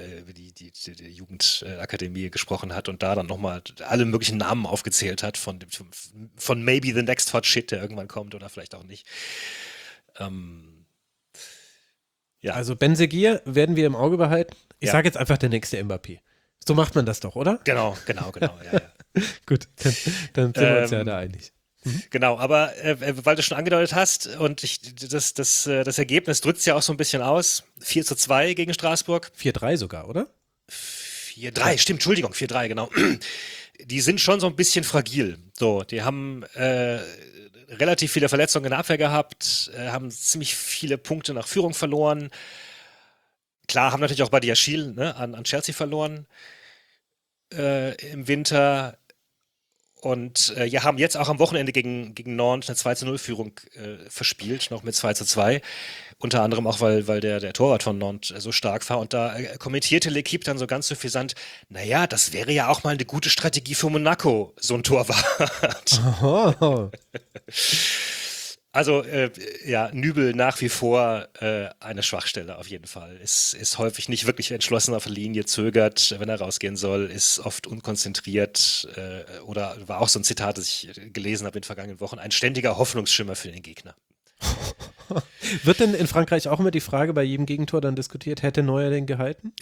Jugendakademie gesprochen hat und da dann nochmal alle möglichen Namen aufgezählt hat von maybe the next hot shit, der irgendwann kommt oder vielleicht auch nicht. Ja. Also Benseghir werden wir im Auge behalten. Ich sage jetzt einfach der nächste Mbappé. So macht man das doch, oder? Genau. Ja. Gut, dann sind wir uns ja da einig. Genau, aber weil du schon angedeutet hast und das Ergebnis drückt es ja auch so ein bisschen aus. 4:2 gegen Straßburg. 4:3 sogar, oder? 4:3, stimmt, Entschuldigung, 4:3, genau. Die sind schon so ein bisschen fragil. So, die haben relativ viele Verletzungen in der Abwehr gehabt, haben ziemlich viele Punkte nach Führung verloren. Klar, haben natürlich auch Badiachil an Chelsea verloren im Winter. Und haben jetzt auch am Wochenende gegen Nantes eine 2:0-Führung verspielt, noch mit 2:2. Unter anderem auch, weil der Torwart von Nantes so stark war. Und da kommentierte L'Équipe dann so ganz suffisant, naja, das wäre ja auch mal eine gute Strategie für Monaco, so ein Torwart. Oh. Also, Nübel nach wie vor eine Schwachstelle auf jeden Fall. Ist häufig nicht wirklich entschlossen auf der Linie, zögert, wenn er rausgehen soll, ist oft unkonzentriert oder war auch so ein Zitat, das ich gelesen habe in den vergangenen Wochen, ein ständiger Hoffnungsschimmer für den Gegner. Wird denn in Frankreich auch immer die Frage bei jedem Gegentor dann diskutiert, hätte Neuer den gehalten?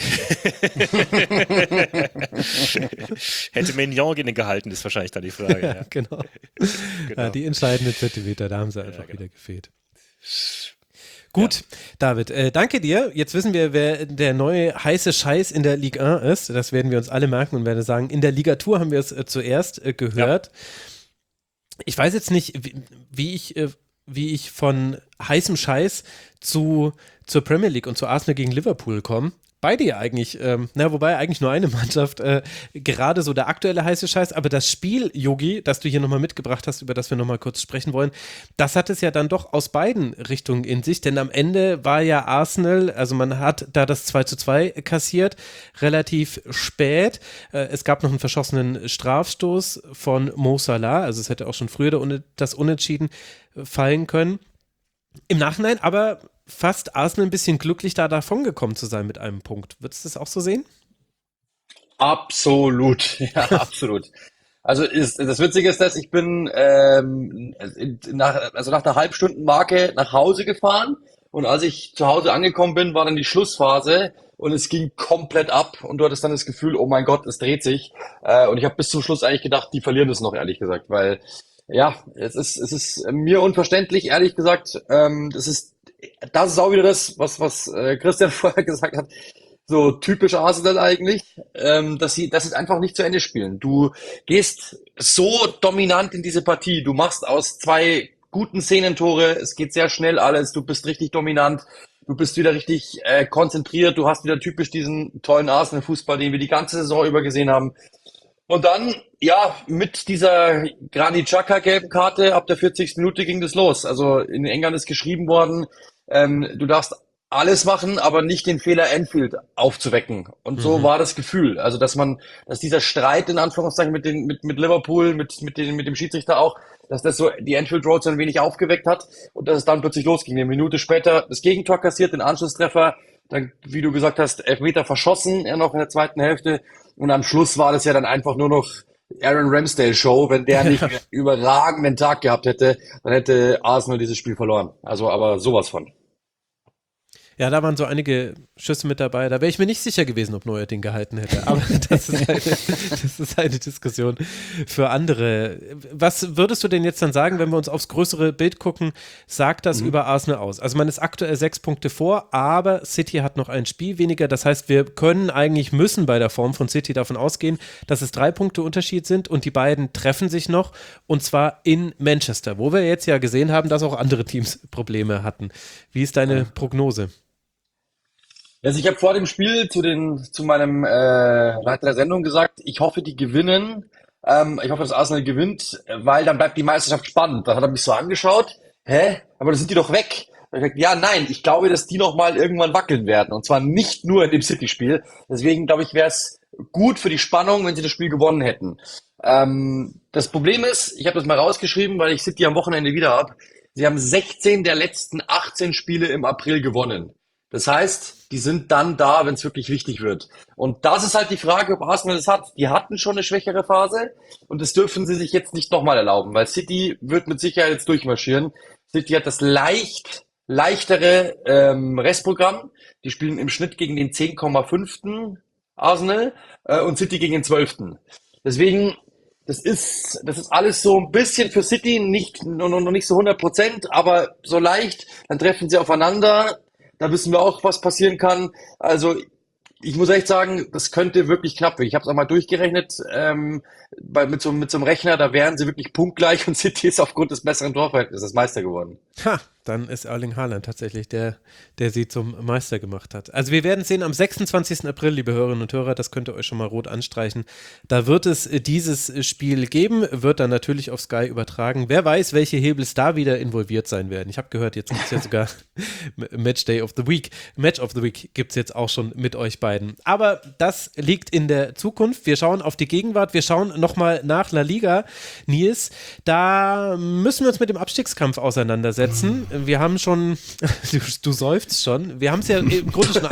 Hätte Maignan den gehalten, ist wahrscheinlich dann die Frage. Ja. Genau. Genau. Ja, die entscheidenden Zentimeter, da haben sie einfach wieder gefehlt. Gut, David, danke dir. Jetzt wissen wir, wer der neue heiße Scheiß in der Ligue 1 ist. Das werden wir uns alle merken und werden sagen, in der Ligatur haben wir es zuerst gehört. Ja. Ich weiß jetzt nicht, wie ich von heißem Scheiß zur Premier League und zu Arsenal gegen Liverpool komme. beide ja eigentlich, wobei eigentlich nur eine Mannschaft, gerade so der aktuelle heiße Scheiß, aber das Spiel, Yogi, das du hier nochmal mitgebracht hast, über das wir nochmal kurz sprechen wollen, das hat es ja dann doch aus beiden Richtungen in sich, denn am Ende war ja Arsenal, also man hat da das 2:2 kassiert, relativ spät, es gab noch einen verschossenen Strafstoß von Mo Salah, also es hätte auch schon früher das Unentschieden fallen können. Im Nachhinein aber fast Arsenal ein bisschen glücklich da davon gekommen zu sein mit einem Punkt. Würdest du das auch so sehen? Absolut, ja, absolut. Also das Witzige ist, dass ich bin nach der Halbstundenmarke nach Hause gefahren und als ich zu Hause angekommen bin, war dann die Schlussphase und es ging komplett ab und du hattest dann das Gefühl, oh mein Gott, es dreht sich. Und ich habe bis zum Schluss eigentlich gedacht, die verlieren das noch, ehrlich gesagt, weil ja, es ist mir unverständlich, ehrlich gesagt. Das ist auch wieder das, was Christian vorher gesagt hat. So typisch Arsenal eigentlich, dass sie das einfach nicht zu Ende spielen. Du gehst so dominant in diese Partie. Du machst aus 2 guten Szenentore. Es geht sehr schnell alles. Du bist richtig dominant. Du bist wieder richtig konzentriert. Du hast wieder typisch diesen tollen Arsenal-Fußball, den wir die ganze Saison über gesehen haben. Und dann, ja, mit dieser Granit Xhaka gelben Karte ab der 40. Minute ging das los. Also in England ist geschrieben worden, du darfst alles machen, aber nicht den Fehler Anfield aufzuwecken. Und so war das Gefühl. Also, dass dieser Streit in Anführungszeichen mit Liverpool, mit dem Schiedsrichter auch, dass das so die Anfield Road so ein wenig aufgeweckt hat und dass es dann plötzlich losging. Eine Minute später das Gegentor kassiert, den Anschlusstreffer, dann, wie du gesagt hast, Elfmeter verschossen, noch in der zweiten Hälfte. Und am Schluss war das ja dann einfach nur noch Aaron Ramsdale Show. Wenn der nicht einen überragenden Tag gehabt hätte, dann hätte Arsenal dieses Spiel verloren. Also, aber sowas von. Ja, da waren so einige Schüsse mit dabei. Da wäre ich mir nicht sicher gewesen, ob Neuer den gehalten hätte. Aber das ist eine Diskussion für andere. Was würdest du denn jetzt dann sagen, wenn wir uns aufs größere Bild gucken, sagt das über Arsenal aus? Also man ist aktuell 6 Punkte vor, aber City hat noch ein Spiel weniger. Das heißt, wir müssen bei der Form von City davon ausgehen, dass es 3 Punkte Unterschied sind und die beiden treffen sich noch und zwar in Manchester, wo wir jetzt ja gesehen haben, dass auch andere Teams Probleme hatten. Wie ist deine Prognose? Also ich habe vor dem Spiel zu meinem Leiter der Sendung gesagt, ich hoffe, die gewinnen. Ich hoffe, dass Arsenal gewinnt, weil dann bleibt die Meisterschaft spannend. Dann hat er mich so angeschaut, aber dann sind die doch weg. Und ich gesagt, ja, nein, ich glaube, dass die nochmal irgendwann wackeln werden. Und zwar nicht nur in dem City-Spiel. Deswegen glaube ich, wäre es gut für die Spannung, wenn sie das Spiel gewonnen hätten. Das Problem ist, ich habe das mal rausgeschrieben, weil ich City am Wochenende wieder habe. Sie haben 16 der letzten 18 Spiele im April gewonnen. Das heißt, die sind dann da, wenn es wirklich wichtig wird. Und das ist halt die Frage, ob Arsenal das hat. Die hatten schon eine schwächere Phase und das dürfen sie sich jetzt nicht nochmal erlauben, weil City wird mit Sicherheit jetzt durchmarschieren. City hat das leichtere Restprogramm. Die spielen im Schnitt gegen den 10,5. Arsenal und City gegen den 12. Deswegen, das ist alles so ein bisschen für City noch nicht so 100%, aber so leicht. Dann treffen sie aufeinander. Da wissen wir auch, was passieren kann. Also ich muss echt sagen, das könnte wirklich knapp werden. Ich habe es auch mal durchgerechnet mit so einem Rechner, da wären sie wirklich punktgleich und City ist aufgrund des besseren Torverhältnisses Meister geworden. Dann ist Erling Haaland tatsächlich der sie zum Meister gemacht hat. Also wir werden sehen am 26. April, liebe Hörerinnen und Hörer, das könnt ihr euch schon mal rot anstreichen. Da wird es dieses Spiel geben, wird dann natürlich auf Sky übertragen. Wer weiß, welche Hebels da wieder involviert sein werden. Ich habe gehört, jetzt gibt es ja sogar Match of the Week gibt es jetzt auch schon mit euch beiden. Aber das liegt in der Zukunft. Wir schauen auf die Gegenwart, wir schauen nochmal nach La Liga. Nils, da müssen wir uns mit dem Abstiegskampf auseinandersetzen. Wir haben schon, du seufzt schon, wir haben es ja im Grunde schon,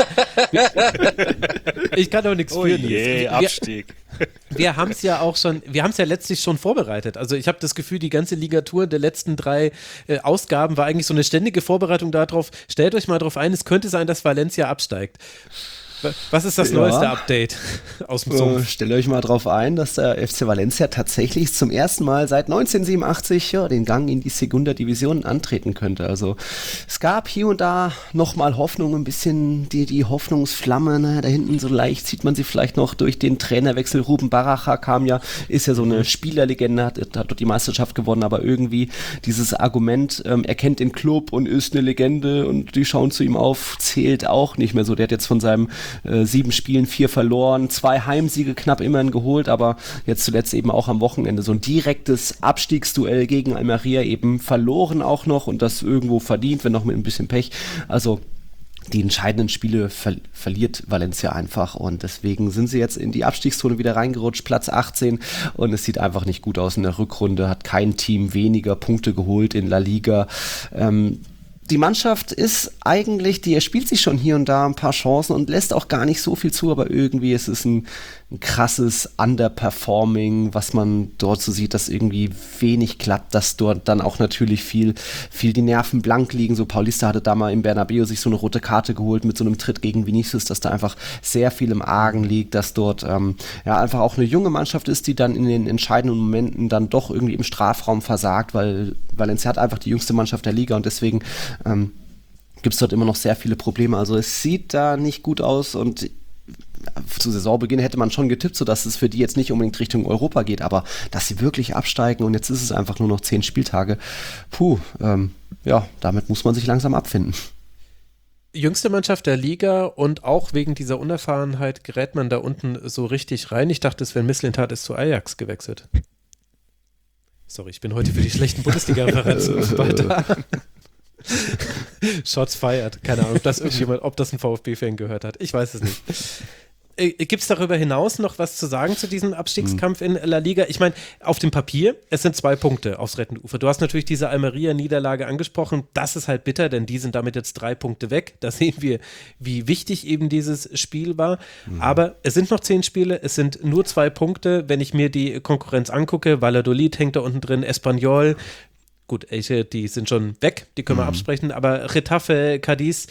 ich kann auch nichts für. Abstieg. Wir haben es ja letztlich schon vorbereitet. Also ich habe das Gefühl, die ganze Ligatur der letzten 3 Ausgaben war eigentlich so eine ständige Vorbereitung darauf. Stellt euch mal drauf ein, es könnte sein, dass Valencia absteigt. Was ist das neueste Update aus dem Sumpf? Stellt euch mal drauf ein, dass der FC Valencia tatsächlich zum ersten Mal seit 1987 den Gang in die Segunda Division antreten könnte. Also es gab hier und da nochmal Hoffnung, ein bisschen die Hoffnungsflamme, da hinten so leicht sieht man sie vielleicht noch durch den Trainerwechsel. Ruben Baraja ist ja so eine Spielerlegende, hat dort die Meisterschaft gewonnen, aber irgendwie dieses Argument, er kennt den Club und ist eine Legende und die schauen zu ihm auf, zählt auch nicht mehr so. Der hat jetzt von seinem 7 Spielen 4 verloren, 2 Heimsiege knapp immerhin geholt, aber jetzt zuletzt eben auch am Wochenende so ein direktes Abstiegsduell gegen Almeria eben verloren auch noch und das irgendwo verdient, wenn noch mit ein bisschen Pech. Also die entscheidenden Spiele verliert Valencia einfach und deswegen sind sie jetzt in die Abstiegszone wieder reingerutscht, Platz 18 und es sieht einfach nicht gut aus in der Rückrunde, hat kein Team weniger Punkte geholt in La Liga. Die Mannschaft ist eigentlich, die erspielt sich schon hier und da ein paar Chancen und lässt auch gar nicht so viel zu, aber irgendwie ist es ein krasses Underperforming, was man dort so sieht, dass irgendwie wenig klappt, dass dort dann auch natürlich viel die Nerven blank liegen. So Paulista hatte da mal im Bernabeu sich so eine rote Karte geholt mit so einem Tritt gegen Vinicius, dass da einfach sehr viel im Argen liegt, dass dort einfach auch eine junge Mannschaft ist, die dann in den entscheidenden Momenten dann doch irgendwie im Strafraum versagt, weil Valencia hat einfach die jüngste Mannschaft der Liga und deswegen gibt es dort immer noch sehr viele Probleme. Also es sieht da nicht gut aus und zu Saisonbeginn hätte man schon getippt, sodass es für die jetzt nicht unbedingt Richtung Europa geht, aber dass sie wirklich absteigen und jetzt ist es einfach nur noch 10 Spieltage, damit muss man sich langsam abfinden. Jüngste Mannschaft der Liga und auch wegen dieser Unerfahrenheit gerät man da unten so richtig rein. Ich dachte, Sven Mislintat ist zu Ajax gewechselt. Sorry, ich bin heute für die schlechten Bundesliga-Referenzen weiter. Shots fired. Keine Ahnung, ob das ein VfB-Fan gehört hat. Ich weiß es nicht. Gibt es darüber hinaus noch was zu sagen zu diesem Abstiegskampf in La Liga? Ich meine, auf dem Papier, es sind 2 Punkte aufs rettende Ufer. Du hast natürlich diese Almeria-Niederlage angesprochen. Das ist halt bitter, denn die sind damit jetzt 3 Punkte weg. Da sehen wir, wie wichtig eben dieses Spiel war. Aber es sind noch 10 Spiele, es sind nur 2 Punkte. Wenn ich mir die Konkurrenz angucke, Valladolid hängt da unten drin, Espanyol, gut, die sind schon weg, die können wir absprechen, aber Getafe, Cadiz,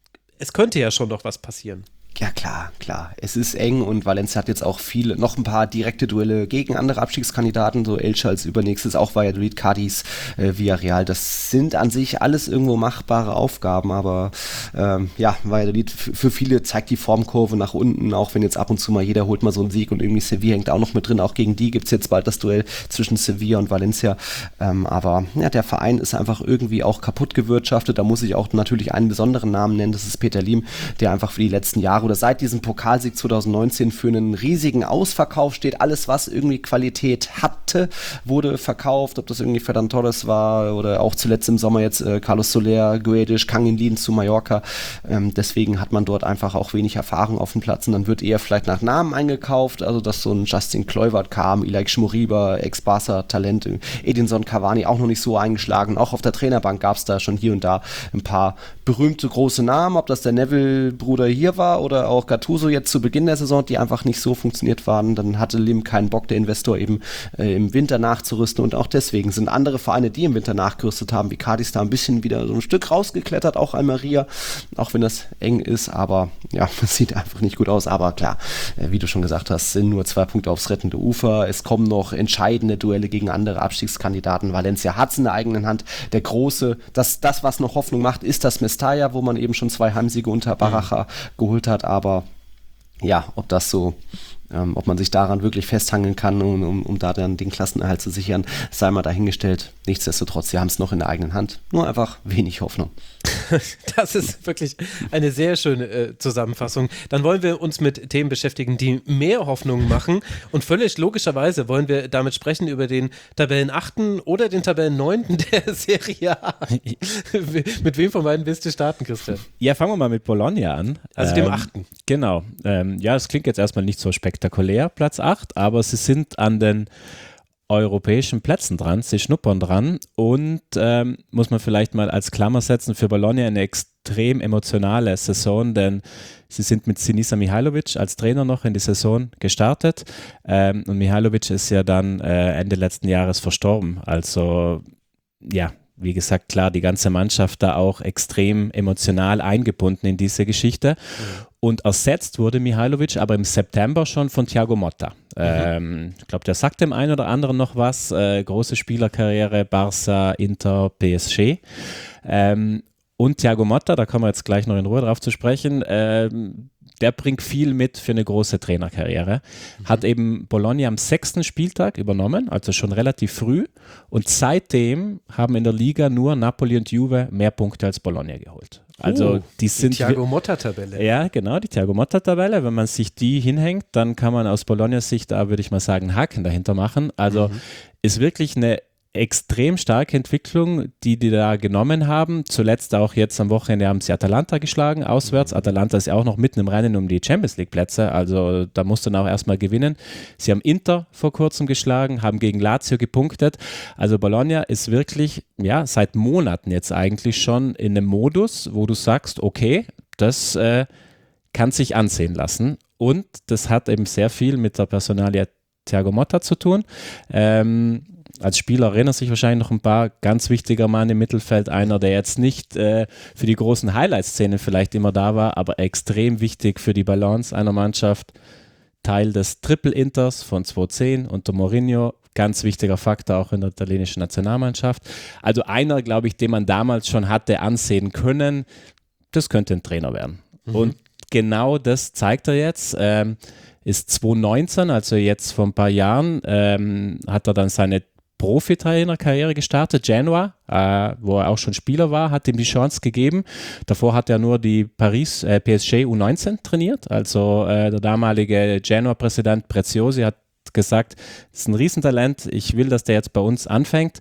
es könnte ja schon noch was passieren. Ja, klar. Es ist eng und Valencia hat jetzt auch noch ein paar direkte Duelle gegen andere Abstiegskandidaten, so Elche als übernächstes, auch Valladolid, Cadiz, Villarreal. Das sind an sich alles irgendwo machbare Aufgaben, aber Valladolid für viele zeigt die Formkurve nach unten, auch wenn jetzt ab und zu mal jeder holt mal so einen Sieg und irgendwie Sevilla hängt auch noch mit drin. Auch gegen die gibt es jetzt bald das Duell zwischen Sevilla und Valencia. Aber der Verein ist einfach irgendwie auch kaputt gewirtschaftet. Da muss ich auch natürlich einen besonderen Namen nennen, das ist Peter Lim, der einfach für die letzten Jahre oder seit diesem Pokalsieg 2019 für einen riesigen Ausverkauf steht. Alles, was irgendwie Qualität hatte, wurde verkauft. Ob das irgendwie Ferran Torres war oder auch zuletzt im Sommer jetzt Carlos Soler, Guedes, Kangin Lin zu Mallorca. Deswegen hat man dort einfach auch wenig Erfahrung auf dem Platz und dann wird eher vielleicht nach Namen eingekauft. Also, dass so ein Justin Kluivert kam, Ilaik Schmoriba, Ex-Barca-Talent, Edinson Cavani auch noch nicht so eingeschlagen. Auch auf der Trainerbank gab es da schon hier und da ein paar berühmte große Namen. Ob das der Neville-Bruder hier war oder auch Gattuso jetzt zu Beginn der Saison, die einfach nicht so funktioniert waren. Dann hatte Lim keinen Bock, der Investor eben im Winter nachzurüsten und auch deswegen sind andere Vereine, die im Winter nachgerüstet haben, wie Cadiz da ein bisschen wieder so ein Stück rausgeklettert, auch Almeria, auch wenn das eng ist, aber ja, das sieht einfach nicht gut aus, aber klar, wie du schon gesagt hast, sind nur 2 Punkte aufs rettende Ufer, es kommen noch entscheidende Duelle gegen andere Abstiegskandidaten, Valencia hat es in der eigenen Hand, der große, das was noch Hoffnung macht, ist das Mestalla, wo man eben schon 2 Heimsiege unter Baraja geholt hat, aber ja, ob das so, ob man sich daran wirklich festhangeln kann, um da dann den Klassenerhalt zu sichern, sei mal dahingestellt. Nichtsdestotrotz, sie haben es noch in der eigenen Hand. Nur einfach wenig Hoffnung. Das ist wirklich eine sehr schöne Zusammenfassung. Dann wollen wir uns mit Themen beschäftigen, die mehr Hoffnung machen. Und völlig logischerweise wollen wir damit sprechen über den Tabellenachten oder den Tabellenneunten der Serie A. Mit wem von beiden willst du starten, Christian? Ja, fangen wir mal mit Bologna an. Also dem 8. Genau. Es klingt jetzt erstmal nicht so spektakulär, Platz 8, aber sie sind an den europäischen Plätzen dran, sie schnuppern dran und muss man vielleicht mal als Klammer setzen, für Bologna eine extrem emotionale Saison, denn sie sind mit Sinisa Mihajlovic als Trainer noch in die Saison gestartet und Mihajlovic ist ja dann Ende letzten Jahres verstorben, also ja, wie gesagt, klar, die ganze Mannschaft da auch extrem emotional eingebunden in diese Geschichte. Und ersetzt wurde Mihajlovic aber im September schon von Thiago Motta. Ich glaube, der sagt dem einen oder anderen noch was. Große Spielerkarriere, Barça, Inter, PSG. Und Thiago Motta, da kommen wir jetzt gleich noch in Ruhe drauf zu sprechen, der bringt viel mit für eine große Trainerkarriere. Hat eben Bologna am 6. Spieltag übernommen, also schon relativ früh. Und seitdem haben in der Liga nur Napoli und Juve mehr Punkte als Bologna geholt. Also die sind die Thiago Motta-Tabelle. Ja, genau, die Thiago Motta-Tabelle. Wenn man sich die hinhängt, dann kann man aus Bolognas Sicht da, würde ich mal sagen, einen Haken dahinter machen. Also ist wirklich eine extrem starke Entwicklung, die da genommen haben. Zuletzt auch jetzt am Wochenende haben sie Atalanta geschlagen, auswärts. Atalanta ist ja auch noch mitten im Rennen um die Champions-League-Plätze, also da musst du dann auch erstmal gewinnen. Sie haben Inter vor kurzem geschlagen, haben gegen Lazio gepunktet. Also Bologna ist wirklich, ja, seit Monaten jetzt eigentlich schon in einem Modus, wo du sagst, okay, das kann sich ansehen lassen. Und das hat eben sehr viel mit der Personalie Thiago Motta zu tun. Als Spieler erinnert sich wahrscheinlich noch ein paar, ganz wichtiger Mann im Mittelfeld, einer, der jetzt nicht für die großen Highlight-Szenen vielleicht immer da war, aber extrem wichtig für die Balance einer Mannschaft. Teil des Triple-Inters von 2010 unter Mourinho, ganz wichtiger Faktor auch in der italienischen Nationalmannschaft. Also einer, glaube ich, den man damals schon hatte ansehen können, das könnte ein Trainer werden. Und genau das zeigt er jetzt. Ist 2019, also jetzt vor ein paar Jahren, hat er dann seine Profitrainerkarriere gestartet, Genoa, wo er auch schon Spieler war, hat ihm die Chance gegeben. Davor hat er nur die PSG U19 trainiert, also der damalige Genoa-Präsident Preziosi hat gesagt, das ist ein Riesentalent, ich will, dass der jetzt bei uns anfängt.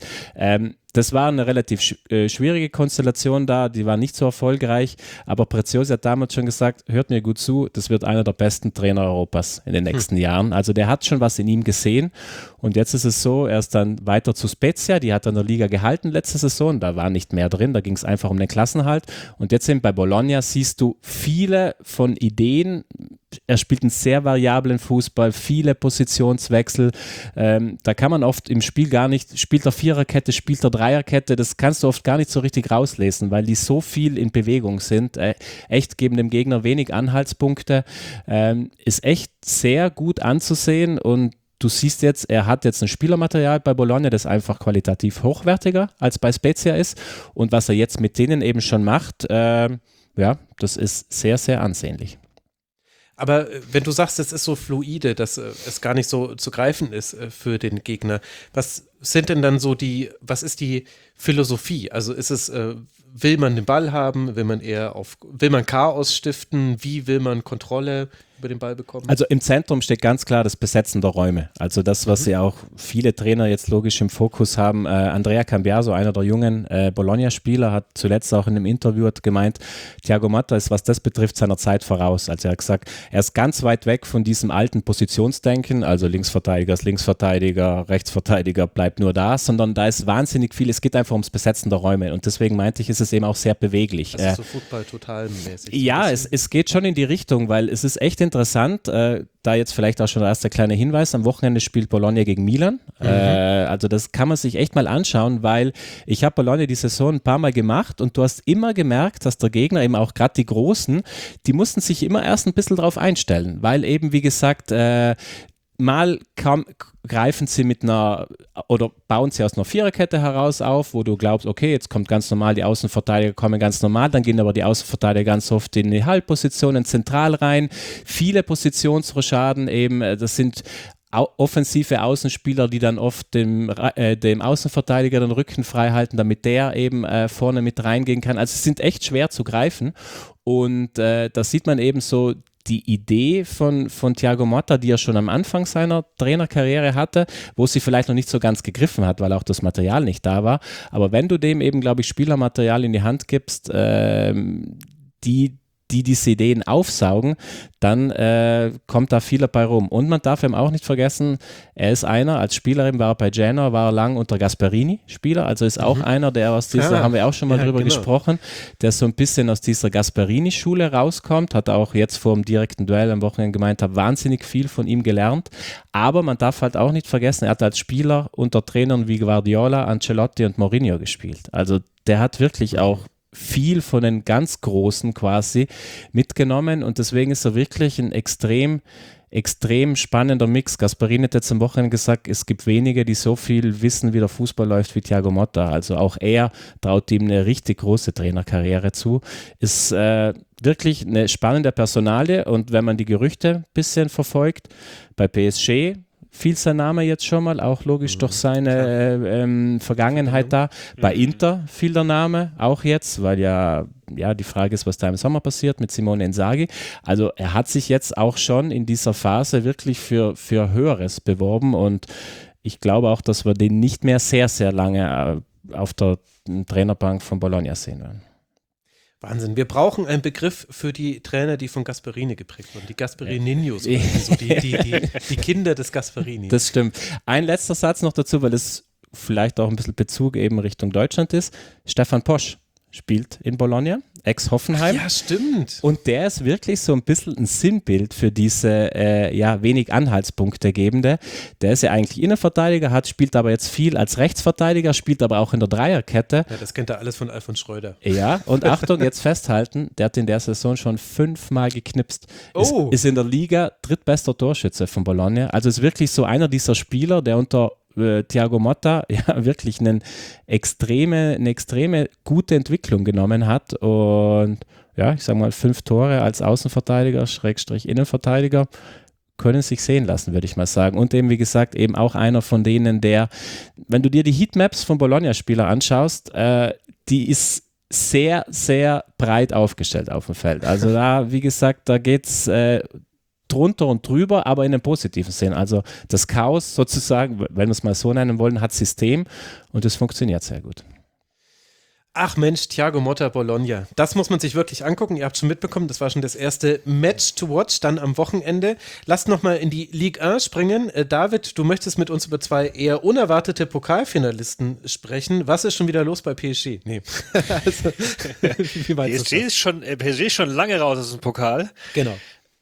Das war eine relativ schwierige Konstellation da, die war nicht so erfolgreich, aber Preziosi hat damals schon gesagt, hört mir gut zu, das wird einer der besten Trainer Europas in den nächsten Jahren. Also der hat schon was in ihm gesehen und jetzt ist es so, er ist dann weiter zu Spezia, die hat er in der Liga gehalten letzte Saison, da war nicht mehr drin, da ging es einfach um den Klassenhalt und jetzt bei Bologna siehst du viele von Ideen. Er spielt einen sehr variablen Fußball, viele Positionswechsel. Da kann man oft im Spiel gar nicht, spielt er Viererkette, spielt er Dreierkette, das kannst du oft gar nicht so richtig rauslesen, weil die so viel in Bewegung sind. Echt geben dem Gegner wenig Anhaltspunkte. Ist echt sehr gut anzusehen und du siehst jetzt, er hat jetzt ein Spielermaterial bei Bologna, das einfach qualitativ hochwertiger als bei Spezia ist und was er jetzt mit denen eben schon macht, ja, das ist sehr, sehr ansehnlich. Aber wenn du sagst, es ist so fluide, dass es gar nicht so zu greifen ist für den Gegner, was sind denn dann so was ist die Philosophie? Also ist es, will man den Ball haben, will man Chaos stiften, wie will man Kontrolle über den Ball bekommen? Also im Zentrum steht ganz klar das Besetzen der Räume. Also das, was ja auch viele Trainer jetzt logisch im Fokus haben. Andrea Cambiaso, einer der jungen Bologna-Spieler, hat zuletzt auch in einem Interview gemeint, Thiago Motta ist, was das betrifft, seiner Zeit voraus. Also er hat gesagt, er ist ganz weit weg von diesem alten Positionsdenken, also Linksverteidiger ist Linksverteidiger, Rechtsverteidiger bleibt nur da, sondern da ist wahnsinnig viel, es geht einfach ums Besetzen der Räume und deswegen meinte ich, ist es eben auch sehr beweglich. Das ist so Football-total-mäßig. Ja, es geht schon in die Richtung, weil es ist echt interessant, da jetzt vielleicht auch schon der erste kleine Hinweis, am Wochenende spielt Bologna gegen Milan, also das kann man sich echt mal anschauen, weil ich habe Bologna die Saison ein paar Mal gemacht und du hast immer gemerkt, dass der Gegner, eben auch gerade die Großen, die mussten sich immer erst ein bisschen drauf einstellen, weil eben wie gesagt, mal greifen sie oder bauen sie aus einer Viererkette heraus auf, wo du glaubst, okay, jetzt kommt ganz normal, die Außenverteidiger kommen ganz normal, dann gehen aber die Außenverteidiger ganz oft in die Halbpositionen zentral rein, viele Positionsrochaden eben, das sind offensive Außenspieler, die dann oft dem Außenverteidiger den Rücken frei halten, damit der eben vorne mit reingehen kann. Also sie sind echt schwer zu greifen und da sieht man eben so die Idee von Thiago Motta, die er schon am Anfang seiner Trainerkarriere hatte, wo sie vielleicht noch nicht so ganz gegriffen hat, weil auch das Material nicht da war. Aber wenn du dem eben, glaube ich, Spielermaterial in die Hand gibst, die diese Ideen aufsaugen, dann kommt da viel dabei rum. Und man darf eben auch nicht vergessen, er ist einer, als Spieler eben war er bei Genoa, war er lang unter Gasperini Spieler, also ist auch einer, der aus dieser, haben wir auch schon mal drüber gesprochen, der so ein bisschen aus dieser Gasperini-Schule rauskommt, hat auch jetzt vor dem direkten Duell am Wochenende gemeint, hat wahnsinnig viel von ihm gelernt, aber man darf halt auch nicht vergessen, er hat als Spieler unter Trainern wie Guardiola, Ancelotti und Mourinho gespielt. Also der hat wirklich auch viel von den ganz Großen quasi mitgenommen und deswegen ist er wirklich ein extrem extrem spannender Mix. Gasperini hat jetzt am Wochenende gesagt, es gibt wenige, die so viel wissen, wie der Fußball läuft, wie Thiago Motta. Also auch er traut ihm eine richtig große Trainerkarriere zu. Ist wirklich eine spannende Personalie und wenn man die Gerüchte ein bisschen verfolgt, bei PSG fiel sein Name jetzt schon mal, auch logisch durch seine Vergangenheit da. Bei Inter fiel der Name auch jetzt, weil ja die Frage ist, was da im Sommer passiert mit Simone Inzaghi. Also er hat sich jetzt auch schon in dieser Phase wirklich für Höheres beworben und ich glaube auch, dass wir den nicht mehr sehr, sehr lange auf der Trainerbank von Bologna sehen werden. Wahnsinn. Wir brauchen einen Begriff für die Trainer, die von Gasperini geprägt wurden. Die Gasperininos, so die Kinder des Gasperini. Das stimmt. Ein letzter Satz noch dazu, weil es vielleicht auch ein bisschen Bezug eben Richtung Deutschland ist. Stefan Posch spielt in Bologna, ex-Hoffenheim. Ja, stimmt. Und der ist wirklich so ein bisschen ein Sinnbild für diese wenig Anhaltspunkte gebende. Der ist ja eigentlich Innenverteidiger, spielt aber jetzt viel als Rechtsverteidiger, spielt aber auch in der Dreierkette. Ja, das kennt er alles von Alfons Schröder. Ja, und Achtung, jetzt festhalten, der hat in der Saison schon 5-mal geknipst. Oh. Ist in der Liga drittbester Torschütze von Bologna. Also ist wirklich so einer dieser Spieler, der unter Thiago Motta ja wirklich eine extreme gute Entwicklung genommen hat und ja, ich sag mal 5 Tore als Außenverteidiger, / Innenverteidiger können sich sehen lassen, würde ich mal sagen. Und eben, wie gesagt, eben auch einer von denen, der, wenn du dir die Heatmaps von Bologna-Spieler anschaust, die ist sehr, sehr breit aufgestellt auf dem Feld. Also da, wie gesagt, da geht's drunter und drüber, aber in einem positiven Sinn. Also das Chaos sozusagen, wenn wir es mal so nennen wollen, hat System und es funktioniert sehr gut. Ach Mensch, Thiago Motta, Bologna. Das muss man sich wirklich angucken. Ihr habt schon mitbekommen, das war schon das erste Match to watch, dann am Wochenende. Lasst nochmal in die Ligue 1 springen. David, du möchtest mit uns über 2 eher unerwartete Pokalfinalisten sprechen. Was ist schon wieder los bei PSG? Nee. Also, wie meinst du das? PSG ist schon lange raus aus dem Pokal. Genau.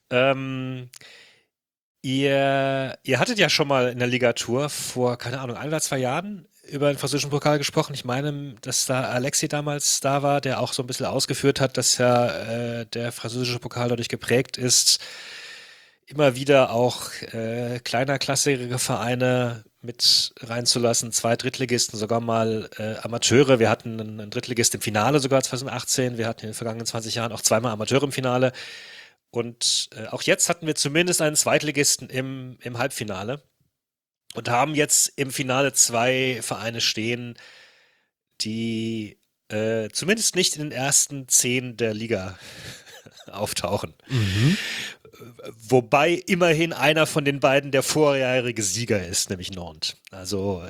Ihr hattet ja schon mal in der Ligatur vor, keine Ahnung, 1 oder 2 Jahren über den französischen Pokal gesprochen. Ich meine, dass da Alexi damals da war, der auch so ein bisschen ausgeführt hat, dass ja der französische Pokal dadurch geprägt ist, immer wieder auch kleinerklassige Vereine mit reinzulassen, 2 Drittligisten, sogar mal Amateure. Wir hatten einen Drittligist im Finale sogar 2018. Wir hatten in den vergangenen 20 Jahren auch 2-mal Amateure im Finale. Und auch jetzt hatten wir zumindest einen Zweitligisten im Halbfinale und haben jetzt im Finale 2 Vereine stehen, die zumindest nicht in den ersten 10 der Liga auftauchen. Mhm. Wobei immerhin einer von den beiden der vorjährige Sieger ist, nämlich Nantes. Also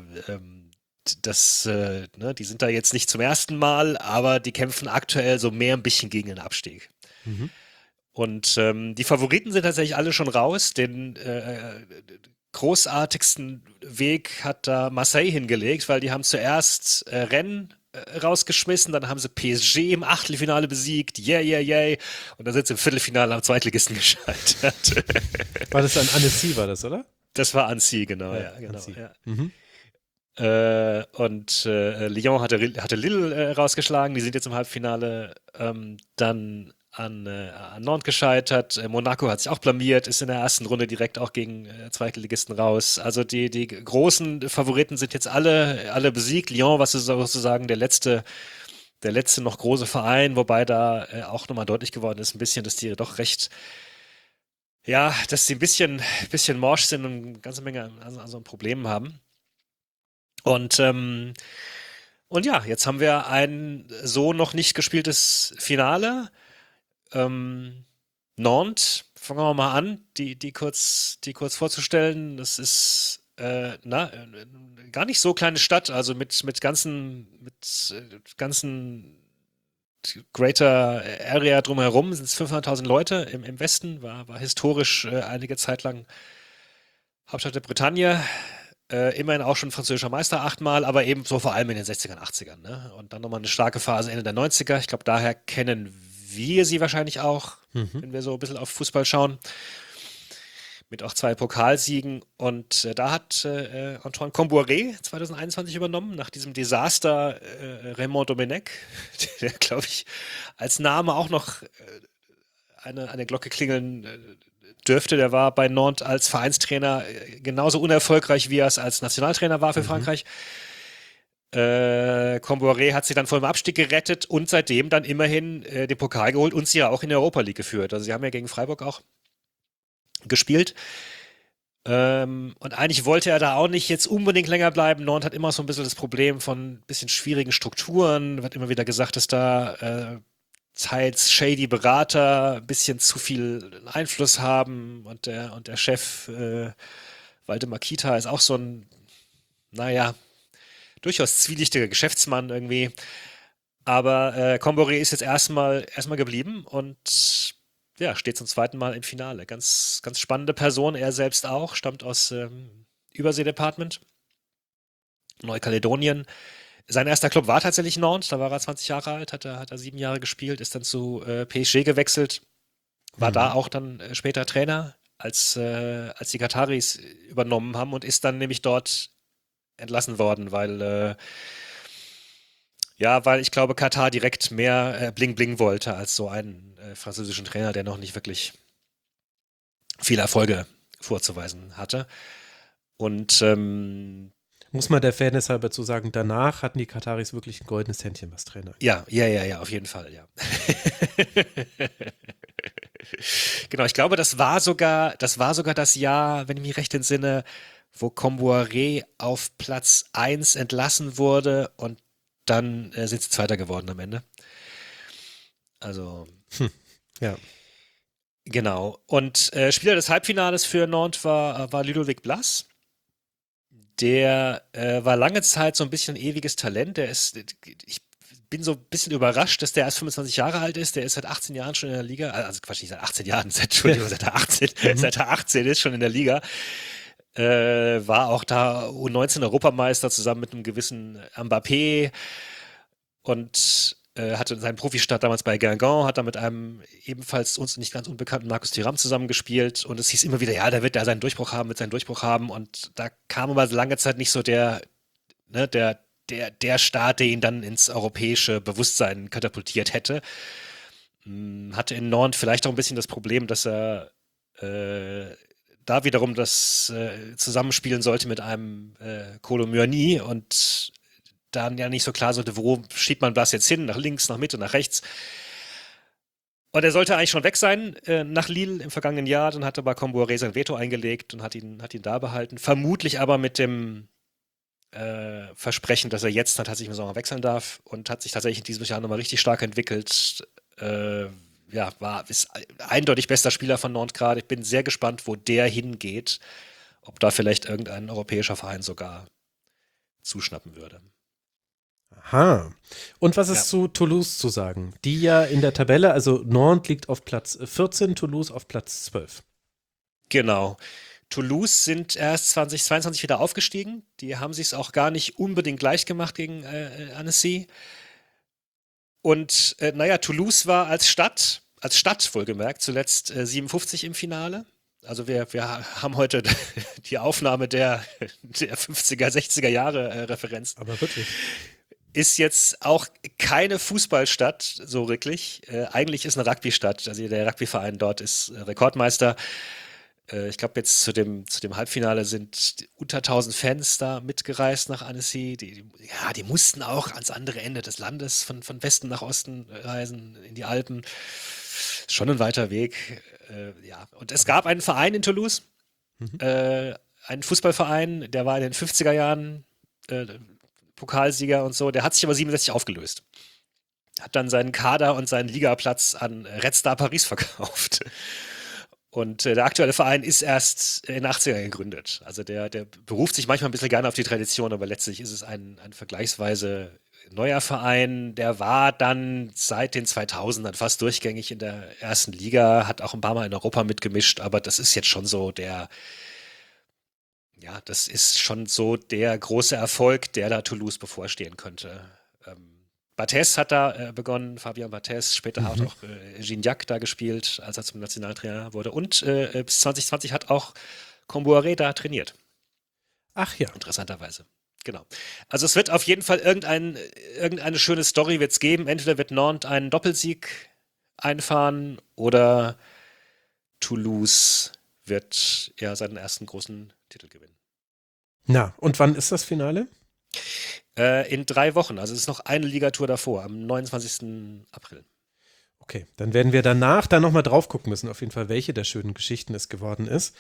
die sind da jetzt nicht zum ersten Mal, aber die kämpfen aktuell so mehr ein bisschen gegen den Abstieg. Mhm. Und die Favoriten sind tatsächlich alle schon raus. Den großartigsten Weg hat da Marseille hingelegt, weil die haben zuerst Rennes rausgeschmissen, dann haben sie PSG im Achtelfinale besiegt, und dann sind sie im Viertelfinale am Zweitligisten gescheitert. War das an Annecy, war das, oder? Das war Annecy, genau. Ja, genau. Annecy. Ja. Mhm. Und Lyon hatte Lille rausgeschlagen, die sind jetzt im Halbfinale dann an Nantes gescheitert. Monaco hat sich auch blamiert, ist in der ersten Runde direkt auch gegen Zweitligisten raus. Also die großen Favoriten sind jetzt alle besiegt. Lyon, was ist sozusagen der letzte noch große Verein, wobei da auch nochmal deutlich geworden ist, ein bisschen, dass die doch recht, ja, dass sie ein bisschen morsch sind und eine ganze Menge an Problemen haben. Und ja, jetzt haben wir ein so noch nicht gespieltes Finale. Nantes, fangen wir mal an, die kurz vorzustellen. Das ist gar nicht so kleine Stadt, also mit ganzen Greater Area drumherum sind es 500.000 Leute im Westen, war historisch einige Zeit lang Hauptstadt der Bretagne. Immerhin auch schon französischer Meister 8-mal, aber eben so vor allem in den 60ern, 80ern. Ne? Und dann nochmal eine starke Phase Ende der 90er. Ich glaube, daher kennen wir sie wahrscheinlich auch, wenn wir so ein bisschen auf Fußball schauen. Mit auch 2 Pokalsiegen. Und da hat Antoine Kombouaré 2021 übernommen, nach diesem Desaster Raymond Domenech, der, glaube ich, als Name auch noch eine Glocke klingeln dürfte. Der war bei Nantes als Vereinstrainer genauso unerfolgreich, wie er es als Nationaltrainer war für Frankreich. Comboiré hat sie dann vor dem Abstieg gerettet und seitdem dann immerhin den Pokal geholt und sie ja auch in der Europa League geführt. Also sie haben ja gegen Freiburg auch gespielt. Und eigentlich wollte er da auch nicht jetzt unbedingt länger bleiben. Nantes hat immer so ein bisschen das Problem von ein bisschen schwierigen Strukturen. Wird immer wieder gesagt, dass da teils shady Berater ein bisschen zu viel Einfluss haben und der Chef Waldemar Kita ist auch so ein, naja, durchaus zwielichtiger Geschäftsmann irgendwie. Aber Comboiré ist jetzt erstmal geblieben und ja, steht zum zweiten Mal im Finale. Ganz, ganz spannende Person. Er selbst auch, stammt aus Überseedepartement, Neukaledonien. Sein erster Club war tatsächlich Nantes, da war er 20 Jahre alt, hat er 7 Jahre gespielt, ist dann zu PSG gewechselt, war da auch dann später Trainer, als die Kataris übernommen haben und ist dann nämlich dort entlassen worden, weil ich glaube, Katar direkt mehr Bling-Bling wollte als so einen französischen Trainer, der noch nicht wirklich viele Erfolge vorzuweisen hatte. Und muss man der Fairness halber zu sagen, danach hatten die Kataris wirklich ein goldenes Händchen, was Trainer angeht. Ja, auf jeden Fall, ja. Genau, ich glaube, das war sogar das Jahr, wenn ich mich recht entsinne, wo Comboiré auf Platz 1 entlassen wurde und dann sind sie Zweiter geworden am Ende. Also, ja. Genau. Und Spieler des Halbfinales für Nantes war Ludovic Blas. Der war lange Zeit so ein bisschen ein ewiges Talent. Ich bin so ein bisschen überrascht, dass der erst 25 Jahre alt ist. Der ist seit 18 Jahren schon in der Liga. Also Quatsch, nicht seit 18 Jahren, seit er 18 ist schon in der Liga. War auch da U19-Europameister zusammen mit einem gewissen Mbappé und hatte seinen Profistart damals bei Guingamp, hat da mit einem ebenfalls uns nicht ganz unbekannten Markus Thuram zusammengespielt und es hieß immer wieder, ja, der wird da seinen Durchbruch haben und da kam aber lange Zeit nicht so der Start, der ihn dann ins europäische Bewusstsein katapultiert hätte. Hatte in Nantes vielleicht auch ein bisschen das Problem, dass er da wiederum das zusammenspielen sollte mit einem Kolo Muani und dann ja nicht so klar sollte, wo schiebt man Blas jetzt hin, nach links, nach Mitte, nach rechts. Und er sollte eigentlich schon weg sein nach Lille im vergangenen Jahr, dann hat aber Comboiré sein Veto eingelegt und hat ihn da behalten. Vermutlich aber mit dem Versprechen, dass er jetzt dann tatsächlich im Sommer wechseln darf und hat sich tatsächlich in diesem Jahr nochmal richtig stark entwickelt. Ist eindeutig bester Spieler von Nantes gerade. Ich bin sehr gespannt, wo der hingeht. Ob da vielleicht irgendein europäischer Verein sogar zuschnappen würde. Aha. Und was ist zu Toulouse zu sagen? Die ja in der Tabelle, also Nantes liegt auf Platz 14, Toulouse auf Platz 12. Genau. Toulouse sind erst 2022 wieder aufgestiegen. Die haben sich es auch gar nicht unbedingt leicht gemacht gegen Annecy. Und Toulouse war als Stadt wohlgemerkt, zuletzt 57 im Finale. Also wir haben heute die Aufnahme der 50er, 60er Jahre Referenz. Aber wirklich. Ist jetzt auch keine Fußballstadt, so wirklich. Eigentlich ist eine Rugby-Stadt. Also der Rugbyverein dort ist Rekordmeister. Ich glaube, jetzt zu dem Halbfinale sind unter 1000 Fans da mitgereist nach Annecy. Die mussten auch ans andere Ende des Landes von Westen nach Osten reisen, in die Alpen. Schon ein weiter Weg. Und es gab einen Verein in Toulouse, einen Fußballverein, der war in den 50er Jahren Pokalsieger und so. Der hat sich aber 67 aufgelöst. Hat dann seinen Kader und seinen Ligaplatz an Red Star Paris verkauft. Und der aktuelle Verein ist erst in den 80ern gegründet. Also der beruft sich manchmal ein bisschen gerne auf die Tradition, aber letztlich ist es ein vergleichsweise neuer Verein. Der war dann seit den 2000ern fast durchgängig in der ersten Liga, hat auch ein paar Mal in Europa mitgemischt, aber das ist jetzt schon so der große Erfolg, der da Toulouse bevorstehen könnte. Barthez hat da begonnen, Fabien Barthez, später hat auch Gignac da gespielt, als er zum Nationaltrainer wurde. Und bis 2020 hat auch Comboiré da trainiert. Ach ja. Interessanterweise. Genau. Also es wird auf jeden Fall irgendeine schöne Story wird's geben. Entweder wird Nantes einen Doppelsieg einfahren oder Toulouse wird er seinen ersten großen Titel gewinnen. Na, und wann ist das Finale? In 3 Wochen, also es ist noch eine Ligatour davor, am 29. April. Okay, dann werden wir danach da nochmal drauf gucken müssen, auf jeden Fall, welche der schönen Geschichten es geworden ist.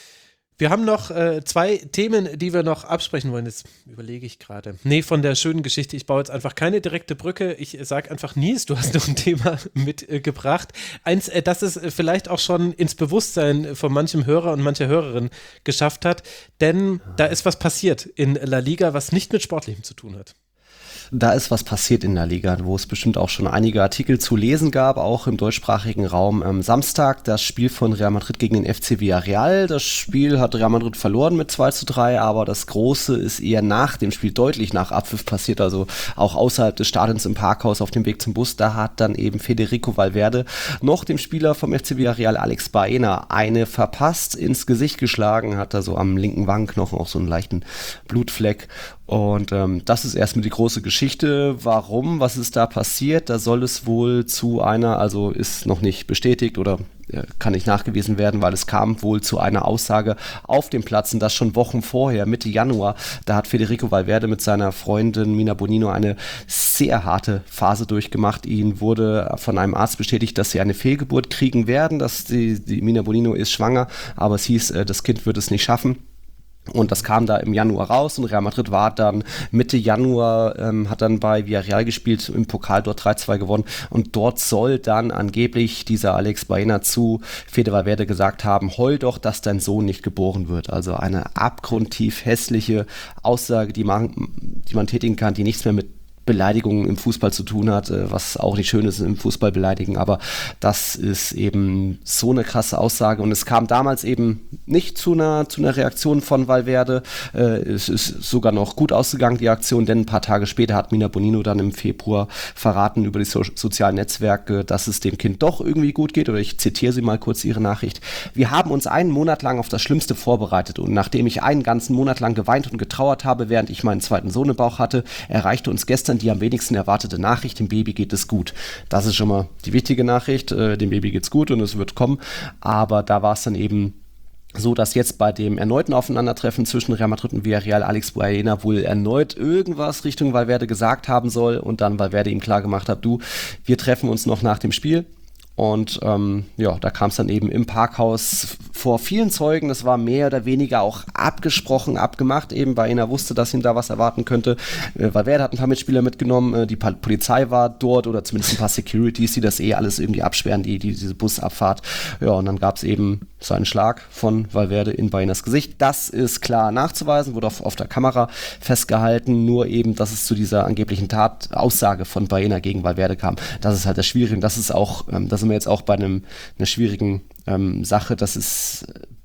Wir haben noch 2 Themen, die wir noch absprechen wollen. Jetzt überlege ich gerade. Nee, von der schönen Geschichte. Ich baue jetzt einfach keine direkte Brücke. Ich sage einfach, Nils, du hast noch ein Thema mitgebracht. Eins, das es vielleicht auch schon ins Bewusstsein von manchem Hörer und mancher Hörerin geschafft hat. Denn da ist was passiert in La Liga, was nicht mit Sportlichem zu tun hat. Da ist was passiert in der Liga, wo es bestimmt auch schon einige Artikel zu lesen gab, auch im deutschsprachigen Raum. Am Samstag das Spiel von Real Madrid gegen den FC Villarreal. Das Spiel hat Real Madrid verloren mit 2:3, aber das Große ist eher nach dem Spiel, deutlich nach Abpfiff passiert, also auch außerhalb des Stadions im Parkhaus auf dem Weg zum Bus. Da hat dann eben Federico Valverde noch dem Spieler vom FC Villarreal, Alex Baena, eine verpasst, ins Gesicht geschlagen, hat da so am linken Wangenknochen auch so einen leichten Blutfleck. Und das ist erstmal die große Geschichte. Warum? Was ist da passiert? Da soll es wohl zu einer, also ist noch nicht bestätigt oder kann nicht nachgewiesen werden, weil es kam wohl zu einer Aussage auf dem Platz, und das schon Wochen vorher, Mitte Januar. Da hat Federico Valverde mit seiner Freundin Mina Bonino eine sehr harte Phase durchgemacht. Ihnen wurde von einem Arzt bestätigt, dass sie eine Fehlgeburt kriegen werden, dass die Mina Bonino ist schwanger, aber es hieß, das Kind wird es nicht schaffen. Und das kam da im Januar raus, und Real Madrid war dann Mitte Januar, hat dann bei Villarreal gespielt, im Pokal dort 3:2 gewonnen, und dort soll dann angeblich dieser Alex Baena zu Fede Valverde gesagt haben, heul doch, dass dein Sohn nicht geboren wird. Also eine abgrundtief hässliche Aussage, die man tätigen kann, die nichts mehr mit Beleidigungen im Fußball zu tun hat, was auch nicht schön ist im Fußball beleidigen, aber das ist eben so eine krasse Aussage, und es kam damals eben nicht zu einer Reaktion von Valverde. Es ist sogar noch gut ausgegangen, die Aktion, denn ein paar Tage später hat Mina Bonino dann im Februar verraten über die sozialen Netzwerke, dass es dem Kind doch irgendwie gut geht, oder ich zitiere sie mal kurz, ihre Nachricht: Wir haben uns einen Monat lang auf das Schlimmste vorbereitet, und nachdem ich einen ganzen Monat lang geweint und getrauert habe, während ich meinen zweiten Sohn im Bauch hatte, erreichte uns gestern die am wenigsten erwartete Nachricht: Dem Baby geht es gut. Das ist schon mal die wichtige Nachricht, dem Baby geht's gut und es wird kommen, aber da war es dann eben so, dass jetzt bei dem erneuten Aufeinandertreffen zwischen Real Madrid und Villarreal Alex Baena wohl erneut irgendwas Richtung Valverde gesagt haben soll, und dann Valverde ihm klar gemacht hat, du, wir treffen uns noch nach dem Spiel. Und da kam es dann eben im Parkhaus vor vielen Zeugen. Das war mehr oder weniger auch abgesprochen, abgemacht. Eben Baena wusste, dass ihn da was erwarten könnte. Valverde hat ein paar Mitspieler mitgenommen. Die Polizei war dort, oder zumindest ein paar Securities, die das alles irgendwie absperren, diese Busabfahrt. Ja, und dann gab es eben so einen Schlag von Valverde in Baenas Gesicht. Das ist klar nachzuweisen, wurde auf der Kamera festgehalten. Nur eben, dass es zu dieser angeblichen Aussage von Baena gegen Valverde kam. Das ist halt das Schwierige. Und das ist auch, da sind wir jetzt auch bei einer schwierigen Sache, dass es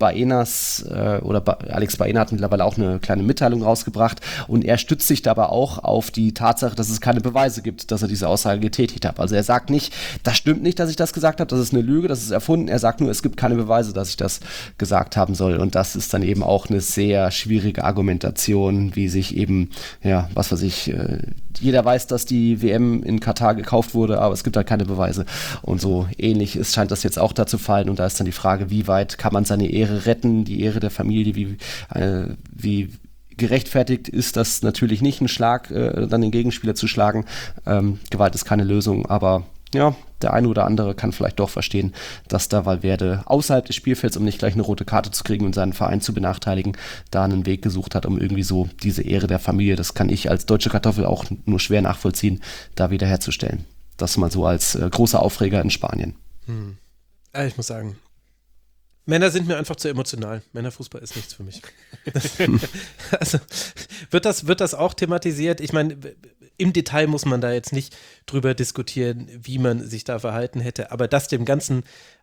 Alex Baena hat mittlerweile auch eine kleine Mitteilung rausgebracht, und er stützt sich dabei auch auf die Tatsache, dass es keine Beweise gibt, dass er diese Aussage getätigt hat. Also er sagt nicht, das stimmt nicht, dass ich das gesagt habe, das ist eine Lüge, das ist erfunden. Er sagt nur, es gibt keine Beweise, dass ich das gesagt haben soll, und das ist dann eben auch eine sehr schwierige Argumentation, wie sich eben, jeder weiß, dass die WM in Katar gekauft wurde, aber es gibt halt keine Beweise. Und so ähnlich scheint das jetzt auch da zu fallen. Und da ist dann die Frage, wie weit kann man seine Ehre retten, die Ehre der Familie, wie gerechtfertigt ist das natürlich nicht, einen Schlag, dann den Gegenspieler zu schlagen. Gewalt ist keine Lösung, aber ja, der eine oder andere kann vielleicht doch verstehen, dass da Valverde außerhalb des Spielfelds, um nicht gleich eine rote Karte zu kriegen und seinen Verein zu benachteiligen, da einen Weg gesucht hat, um irgendwie so diese Ehre der Familie, das kann ich als deutsche Kartoffel auch nur schwer nachvollziehen, da wiederherzustellen. Das mal so als großer Aufreger in Spanien. Ich muss sagen, Männer sind mir einfach zu emotional. Männerfußball ist nichts für mich. Also wird das auch thematisiert? Ich meine, im Detail muss man da jetzt nicht drüber diskutieren, wie man sich da verhalten hätte, aber dass dem Ganzen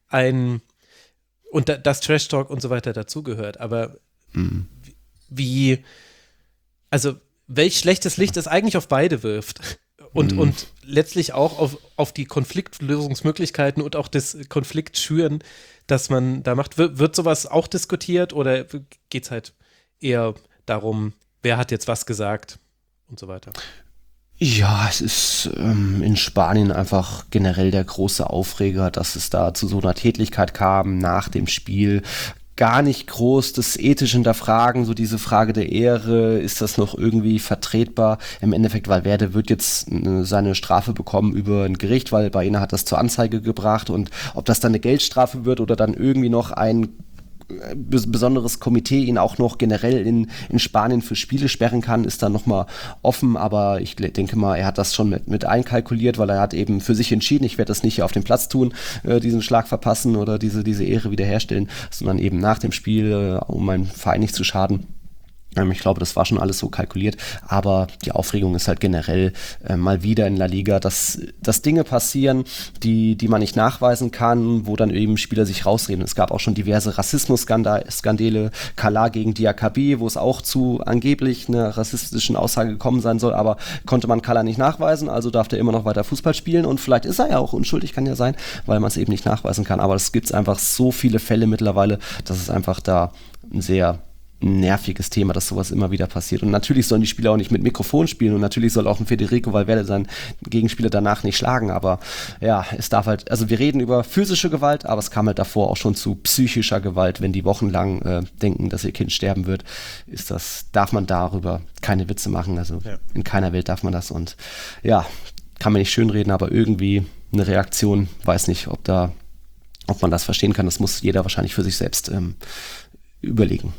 und das Trash-Talk und so weiter dazugehört, aber welch schlechtes Licht es eigentlich auf beide wirft. Und letztlich auch auf die Konfliktlösungsmöglichkeiten und auch das Konfliktschüren, das man da macht. Wird sowas auch diskutiert, oder geht es halt eher darum, wer hat jetzt was gesagt und so weiter? Ja, es ist in Spanien einfach generell der große Aufreger, dass es da zu so einer Tätlichkeit kam nach dem Spiel. gar nicht groß das ethisch hinterfragen, so diese Frage der Ehre, ist das noch irgendwie vertretbar? Im Endeffekt, Valverde wird jetzt seine Strafe bekommen über ein Gericht, weil Baena hat das zur Anzeige gebracht, und ob das dann eine Geldstrafe wird oder dann irgendwie noch ein besonderes Komitee ihn auch noch generell in Spanien für Spiele sperren kann, ist dann nochmal offen, aber ich denke mal, er hat das schon mit einkalkuliert, weil er hat eben für sich entschieden, ich werde das nicht hier auf dem Platz tun, diesen Schlag verpassen oder diese Ehre wiederherstellen, sondern eben nach dem Spiel, um meinem Verein nicht zu schaden. Ich glaube, das war schon alles so kalkuliert, aber die Aufregung ist halt generell mal wieder in La Liga, dass Dinge passieren, die man nicht nachweisen kann, wo dann eben Spieler sich rausreden. Es gab auch schon diverse Rassismus-Skandale, Kala gegen Diakabi, wo es auch zu angeblich einer rassistischen Aussage gekommen sein soll, aber konnte man Kala nicht nachweisen, also darf der immer noch weiter Fußball spielen, und vielleicht ist er ja auch unschuldig, kann ja sein, weil man es eben nicht nachweisen kann, aber es gibt einfach so viele Fälle mittlerweile, dass es einfach da ein sehr nerviges Thema, dass sowas immer wieder passiert. Und natürlich sollen die Spieler auch nicht mit Mikrofon spielen, und natürlich soll auch ein Federico Valverde seinen Gegenspieler danach nicht schlagen, aber ja, es darf halt, also wir reden über physische Gewalt, aber es kam halt davor auch schon zu psychischer Gewalt, wenn die wochenlang denken, dass ihr Kind sterben wird, darf man darüber keine Witze machen, also in keiner Welt darf man das, und ja, kann man nicht schönreden, aber irgendwie eine Reaktion, weiß nicht, ob man das verstehen kann, das muss jeder wahrscheinlich für sich selbst überlegen.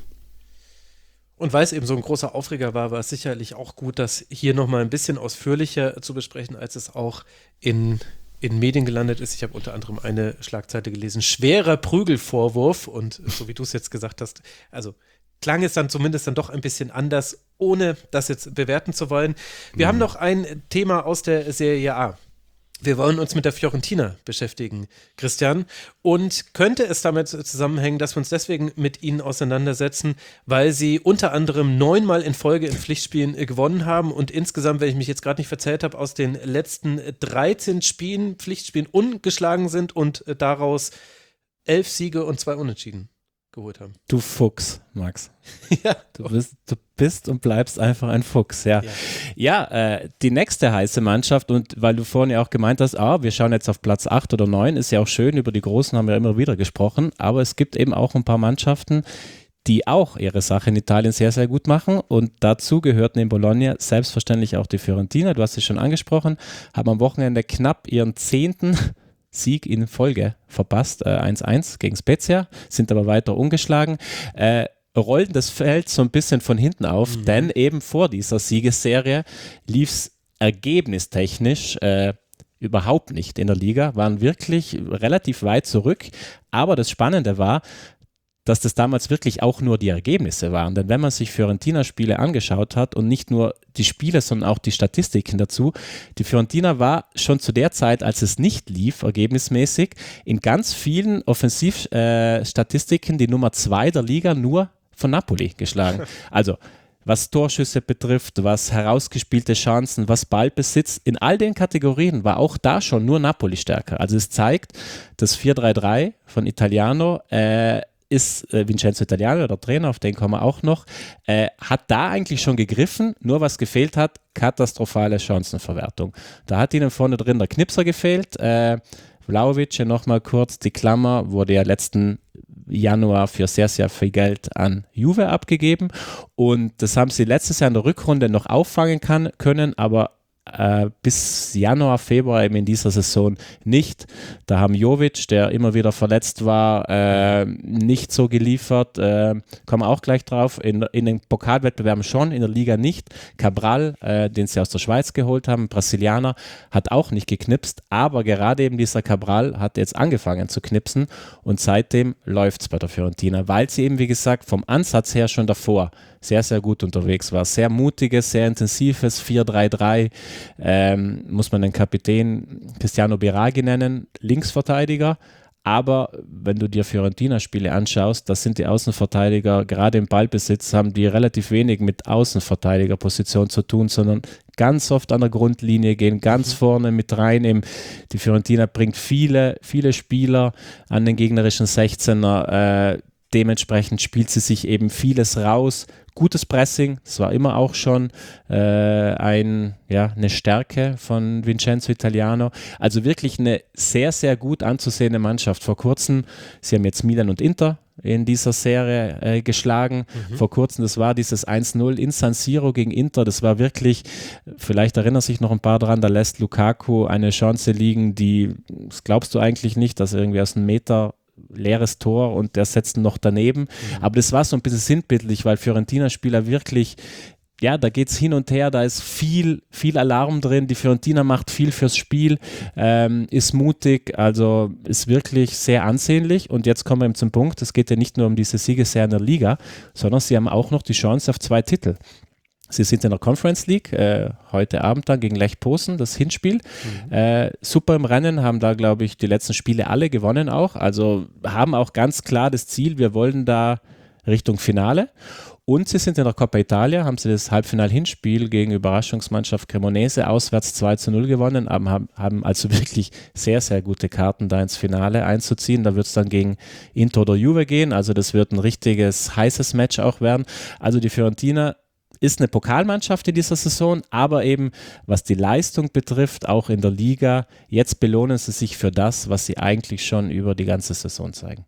Und weil es eben so ein großer Aufreger war es sicherlich auch gut, das hier nochmal ein bisschen ausführlicher zu besprechen, als es auch in Medien gelandet ist. Ich habe unter anderem eine Schlagzeile gelesen, schwerer Prügelvorwurf, und so wie du es jetzt gesagt hast, also klang es dann zumindest dann doch ein bisschen anders, ohne das jetzt bewerten zu wollen. Wir haben noch ein Thema aus der Serie A. Wir wollen uns mit der Fiorentina beschäftigen, Christian. Und könnte es damit zusammenhängen, dass wir uns deswegen mit ihnen auseinandersetzen, weil sie unter anderem 9-mal in Folge in Pflichtspielen gewonnen haben und insgesamt, wenn ich mich jetzt gerade nicht verzählt habe, aus den letzten 13 Pflichtspielen ungeschlagen sind und daraus 11 Siege und 2 Unentschieden geholt haben. Du Fuchs, Max. Ja. Du bist und bleibst einfach ein Fuchs, ja. Die nächste heiße Mannschaft, und weil du vorhin ja auch gemeint hast, wir schauen jetzt auf Platz 8 oder 9, ist ja auch schön, über die Großen haben wir immer wieder gesprochen, aber es gibt eben auch ein paar Mannschaften, die auch ihre Sache in Italien sehr, sehr gut machen, und dazu gehört neben Bologna selbstverständlich auch die Fiorentina, du hast es schon angesprochen, haben am Wochenende knapp ihren 10. Sieg in Folge verpasst, 1-1 gegen Spezia, sind aber weiter ungeschlagen. Rollen das Feld so ein bisschen von hinten auf, denn eben vor dieser Siegesserie lief es ergebnistechnisch überhaupt nicht in der Liga, waren wirklich relativ weit zurück, aber das Spannende war, dass das damals wirklich auch nur die Ergebnisse waren. Denn wenn man sich Fiorentina-Spiele angeschaut hat und nicht nur die Spiele, sondern auch die Statistiken dazu, die Fiorentina war schon zu der Zeit, als es nicht lief, ergebnismäßig, in ganz vielen Offensivstatistiken die Nummer 2 der Liga nur von Napoli geschlagen. Also was Torschüsse betrifft, was herausgespielte Chancen, was Ballbesitz, in all den Kategorien war auch da schon nur Napoli stärker. Also es zeigt, das 4-3-3 von Italiano ist Vincenzo Italiano, der Trainer, auf den kommen wir auch noch, hat da eigentlich schon gegriffen, nur was gefehlt hat, katastrophale Chancenverwertung. Da hat ihnen vorne drin der Knipser gefehlt, Vlahovic, nochmal kurz, die Klammer, wurde ja letzten Januar für sehr, sehr viel Geld an Juve abgegeben, und das haben sie letztes Jahr in der Rückrunde noch auffangen können, aber bis Januar, Februar eben in dieser Saison nicht. Da haben Jovic, der immer wieder verletzt war, nicht so geliefert. Kommen wir auch gleich drauf. In den Pokalwettbewerben schon, in der Liga nicht. Cabral, den sie aus der Schweiz geholt haben, Brasilianer, hat auch nicht geknipst. Aber gerade eben dieser Cabral hat jetzt angefangen zu knipsen, und seitdem läuft es bei der Fiorentina, weil sie eben, wie gesagt, vom Ansatz her schon davor sehr, sehr gut unterwegs war. Sehr mutiges, sehr intensives 4-3-3. Muss man den Kapitän Cristiano Biraghi nennen, Linksverteidiger. Aber wenn du dir Fiorentina-Spiele anschaust, das sind die Außenverteidiger, gerade im Ballbesitz haben die relativ wenig mit Außenverteidigerposition zu tun, sondern ganz oft an der Grundlinie gehen, ganz vorne mit rein. Die Fiorentina bringt viele, viele Spieler an den gegnerischen 16er. Dementsprechend spielt sie sich eben vieles raus. Gutes Pressing, das war immer auch schon eine Stärke von Vincenzo Italiano. Also wirklich eine sehr, sehr gut anzusehende Mannschaft. Vor kurzem, sie haben jetzt Milan und Inter in dieser Serie geschlagen. Vor kurzem, das war dieses 1-0 in San Siro gegen Inter. Das war wirklich, vielleicht erinnern sich noch ein paar dran, da lässt Lukaku eine Chance liegen, das glaubst du eigentlich nicht, dass irgendwie aus einem Meter leeres Tor und der setzt noch daneben. Aber das war so ein bisschen sinnbildlich, weil Fiorentina-Spieler wirklich, ja, da geht es hin und her, da ist viel Alarm drin, die Fiorentina macht viel fürs Spiel, ist mutig, also ist wirklich sehr ansehnlich. Und jetzt kommen wir eben zum Punkt, es geht ja nicht nur um diese Siegesserie in der Liga, sondern sie haben auch noch die Chance auf 2 Titel. Sie sind in der Conference League, heute Abend dann gegen Lech Posen, das Hinspiel. Super im Rennen, haben da, glaube ich, die letzten Spiele alle gewonnen auch. Also haben auch ganz klar das Ziel, wir wollen da Richtung Finale. Und sie sind in der Coppa Italia, haben sie das Halbfinal-Hinspiel gegen Überraschungsmannschaft Cremonese auswärts 2-0 gewonnen, haben also wirklich sehr, sehr gute Karten, da ins Finale einzuziehen. Da wird es dann gegen Inter oder Juve gehen, also das wird ein richtiges, heißes Match auch werden. Also die Fiorentina ist eine Pokalmannschaft in dieser Saison, aber eben was die Leistung betrifft, auch in der Liga, jetzt belohnen sie sich für das, was sie eigentlich schon über die ganze Saison zeigen.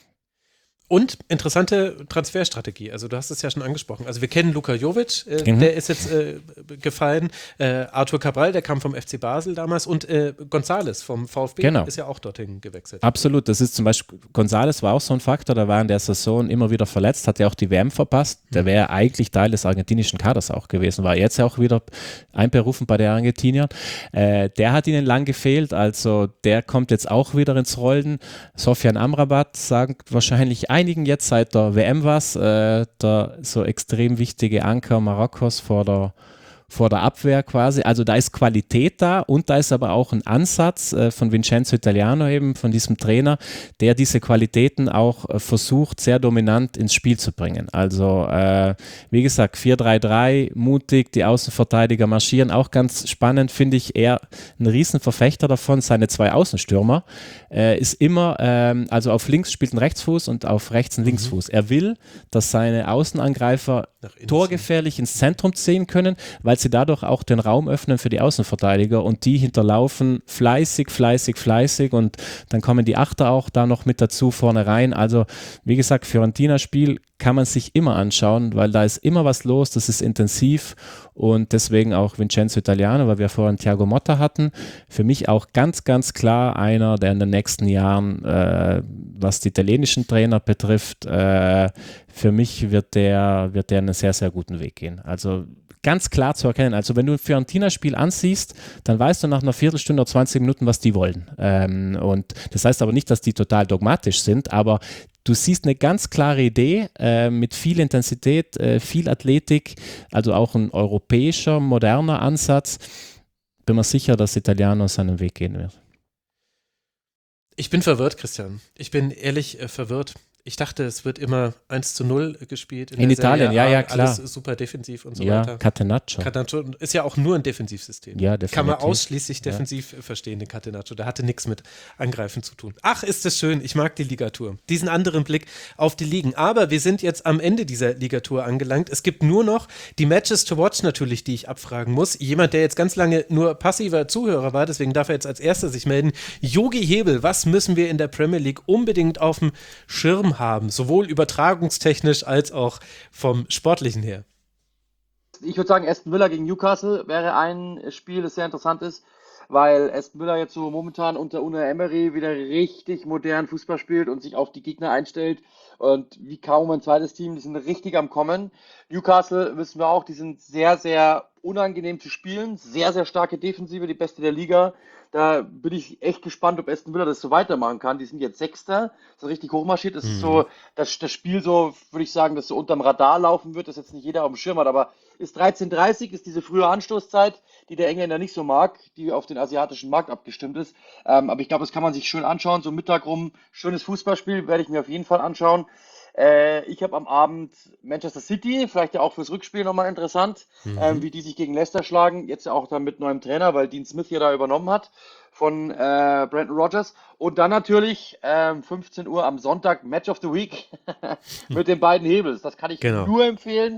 Und interessante Transferstrategie, also du hast es ja schon angesprochen. Also wir kennen Luka Jovic, der ist jetzt gefallen, Arthur Cabral, der kam vom FC Basel damals und González vom VfB ist ja auch dorthin gewechselt. Absolut, das ist zum Beispiel, González war auch so ein Faktor, der war in der Saison immer wieder verletzt, hat ja auch die WM verpasst, der wäre eigentlich Teil des argentinischen Kaders auch gewesen, war jetzt ja auch wieder einberufen bei der Argentinier. Der hat ihnen lang gefehlt, also der kommt jetzt auch wieder ins Rollen. Sofian Amrabat sagt wahrscheinlich einigen jetzt seit der WM was, der so extrem wichtige Anker Marokkos vor der Abwehr quasi. Also da ist Qualität da und da ist aber auch ein Ansatz von Vincenzo Italiano eben, von diesem Trainer, der diese Qualitäten auch versucht, sehr dominant ins Spiel zu bringen. Also wie gesagt, 4-3-3, mutig, die Außenverteidiger marschieren, auch ganz spannend, finde ich, er ein Riesenverfechter davon, seine 2 Außenstürmer, ist immer, also auf links spielt ein Rechtsfuß und auf rechts ein Linksfuß. Er will, dass seine Außenangreifer torgefährlich ins Zentrum ziehen können, weil sie dadurch auch den Raum öffnen für die Außenverteidiger und die hinterlaufen fleißig und dann kommen die Achter auch da noch mit dazu vorne rein. Also wie gesagt, Fiorentina-Spiel kann man sich immer anschauen, weil da ist immer was los, das ist intensiv und deswegen auch Vincenzo Italiano, weil wir vorhin Thiago Motta hatten, für mich auch ganz, ganz klar einer, der in den nächsten Jahren, was die italienischen Trainer betrifft, für mich wird der einen sehr, sehr guten Weg gehen. Also ganz klar zu erkennen. Also wenn du ein Fiorentina-Spiel ansiehst, dann weißt du nach einer Viertelstunde oder 20 Minuten, was die wollen. Und das heißt aber nicht, dass die total dogmatisch sind, aber du siehst eine ganz klare Idee mit viel Intensität, viel Athletik, also auch ein europäischer, moderner Ansatz. Bin mir sicher, dass Italiano seinen Weg gehen wird. Ich bin verwirrt, Christian. Ich bin ehrlich verwirrt. Ich dachte, es wird immer 1-0 gespielt. In Italien, ja, klar. Alles super defensiv und so ja, weiter. Catenaccio. Catenaccio ist ja auch nur ein Defensivsystem. Ja, definitiv. Kann man ausschließlich defensiv verstehen, den Catenaccio. Der hatte nichts mit Angreifen zu tun. Ach, ist das schön. Ich mag die Ligatur. Diesen anderen Blick auf die Ligen. Aber wir sind jetzt am Ende dieser Ligatur angelangt. Es gibt nur noch die Matches to watch natürlich, die ich abfragen muss. Jemand, der jetzt ganz lange nur passiver Zuhörer war, deswegen darf er jetzt als Erster sich melden. Jogi Hebel, was müssen wir in der Premier League unbedingt auf dem Schirm haben, sowohl übertragungstechnisch als auch vom Sportlichen her? Ich würde sagen, Aston Villa gegen Newcastle wäre ein Spiel, das sehr interessant ist, weil Aston Villa jetzt so momentan unter Unai Emery wieder richtig modern Fußball spielt und sich auf die Gegner einstellt und wie kaum ein zweites Team, die sind richtig am Kommen. Newcastle wissen wir auch, die sind sehr, sehr unangenehm zu spielen, sehr, sehr starke Defensive, die beste der Liga. Da bin ich echt gespannt, ob Aston Villa das so weitermachen kann. Die sind jetzt Sechster, so richtig hochmarschiert. Das ist so das Spiel so, würde ich sagen, das so unterm Radar laufen wird, das jetzt nicht jeder auf dem Schirm hat, aber ist 13:30, ist diese frühe Anstoßzeit, die der Engländer nicht so mag, die auf den asiatischen Markt abgestimmt ist. Aber ich glaube, das kann man sich schön anschauen, so Mittag rum, schönes Fußballspiel, werde ich mir auf jeden Fall anschauen. Ich habe am Abend Manchester City, vielleicht ja auch fürs Rückspiel nochmal interessant, wie die sich gegen Leicester schlagen, jetzt ja auch dann mit neuem Trainer, weil Dean Smith ja da übernommen hat von Brendan Rodgers. Und dann natürlich 15 Uhr am Sonntag Match of the Week mit den beiden Hebels. Das kann ich nur empfehlen.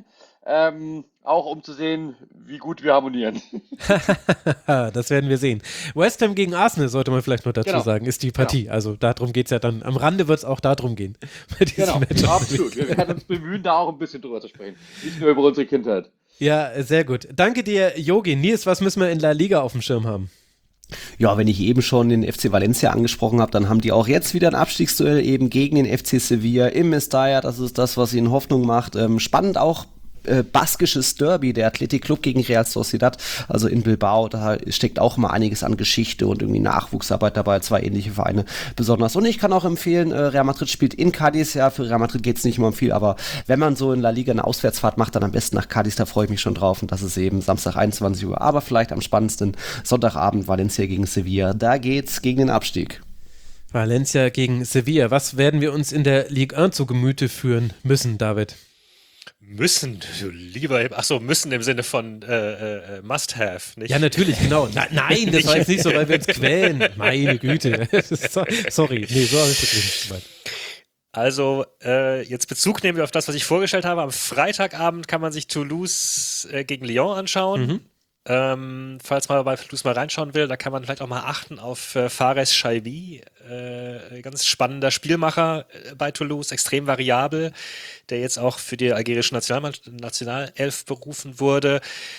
auch um zu sehen, wie gut wir harmonieren. Das werden wir sehen. West Ham gegen Arsenal sollte man vielleicht noch dazu Genau. sagen, ist die Partie. Also darum geht es ja dann. Am Rande wird es auch darum gehen. Bei diesem Genau, Matchup. absolut. Wir werden uns bemühen, da auch ein bisschen drüber zu sprechen. Nicht nur über unsere Kindheit. Ja, sehr gut. Danke dir, Yogi. Nils, was müssen wir in La Liga auf dem Schirm haben? Ja, wenn ich eben schon den FC Valencia angesprochen habe, dann haben die auch jetzt wieder ein Abstiegsduell eben gegen den FC Sevilla im Mestalla. Das ist das, was ihnen Hoffnung macht. Spannend auch baskisches Derby, der Athletic Club gegen Real Sociedad, also in Bilbao, da steckt auch mal einiges an Geschichte und irgendwie Nachwuchsarbeit dabei, zwei ähnliche Vereine besonders. Und ich kann auch empfehlen, Real Madrid spielt in Cádiz, ja, für Real Madrid geht es nicht immer um viel, aber wenn man so in La Liga eine Auswärtsfahrt macht, dann am besten nach Cádiz, da freue ich mich schon drauf und das ist eben Samstag 21 Uhr, aber vielleicht am spannendsten Sonntagabend Valencia gegen Sevilla, da geht's gegen den Abstieg. Valencia gegen Sevilla. Was werden wir uns in der Ligue 1 zu Gemüte führen müssen, David? Müssen, du lieber, müssen im Sinne von must-have, nicht? Ja, natürlich, genau. Nein, das war jetzt nicht so, weil wir uns quälen. Meine Güte. Sorry, nee, so habe ich das nicht gemeint. Also, jetzt Bezug nehmen wir auf das, was ich vorgestellt habe. Am Freitagabend kann man sich Toulouse gegen Lyon anschauen. Falls man bei Toulouse mal reinschauen will, da kann man vielleicht auch mal achten auf Fares Chaibi, ganz spannender Spielmacher bei Toulouse, extrem variabel, der jetzt auch für die algerische Nationalelf berufen wurde.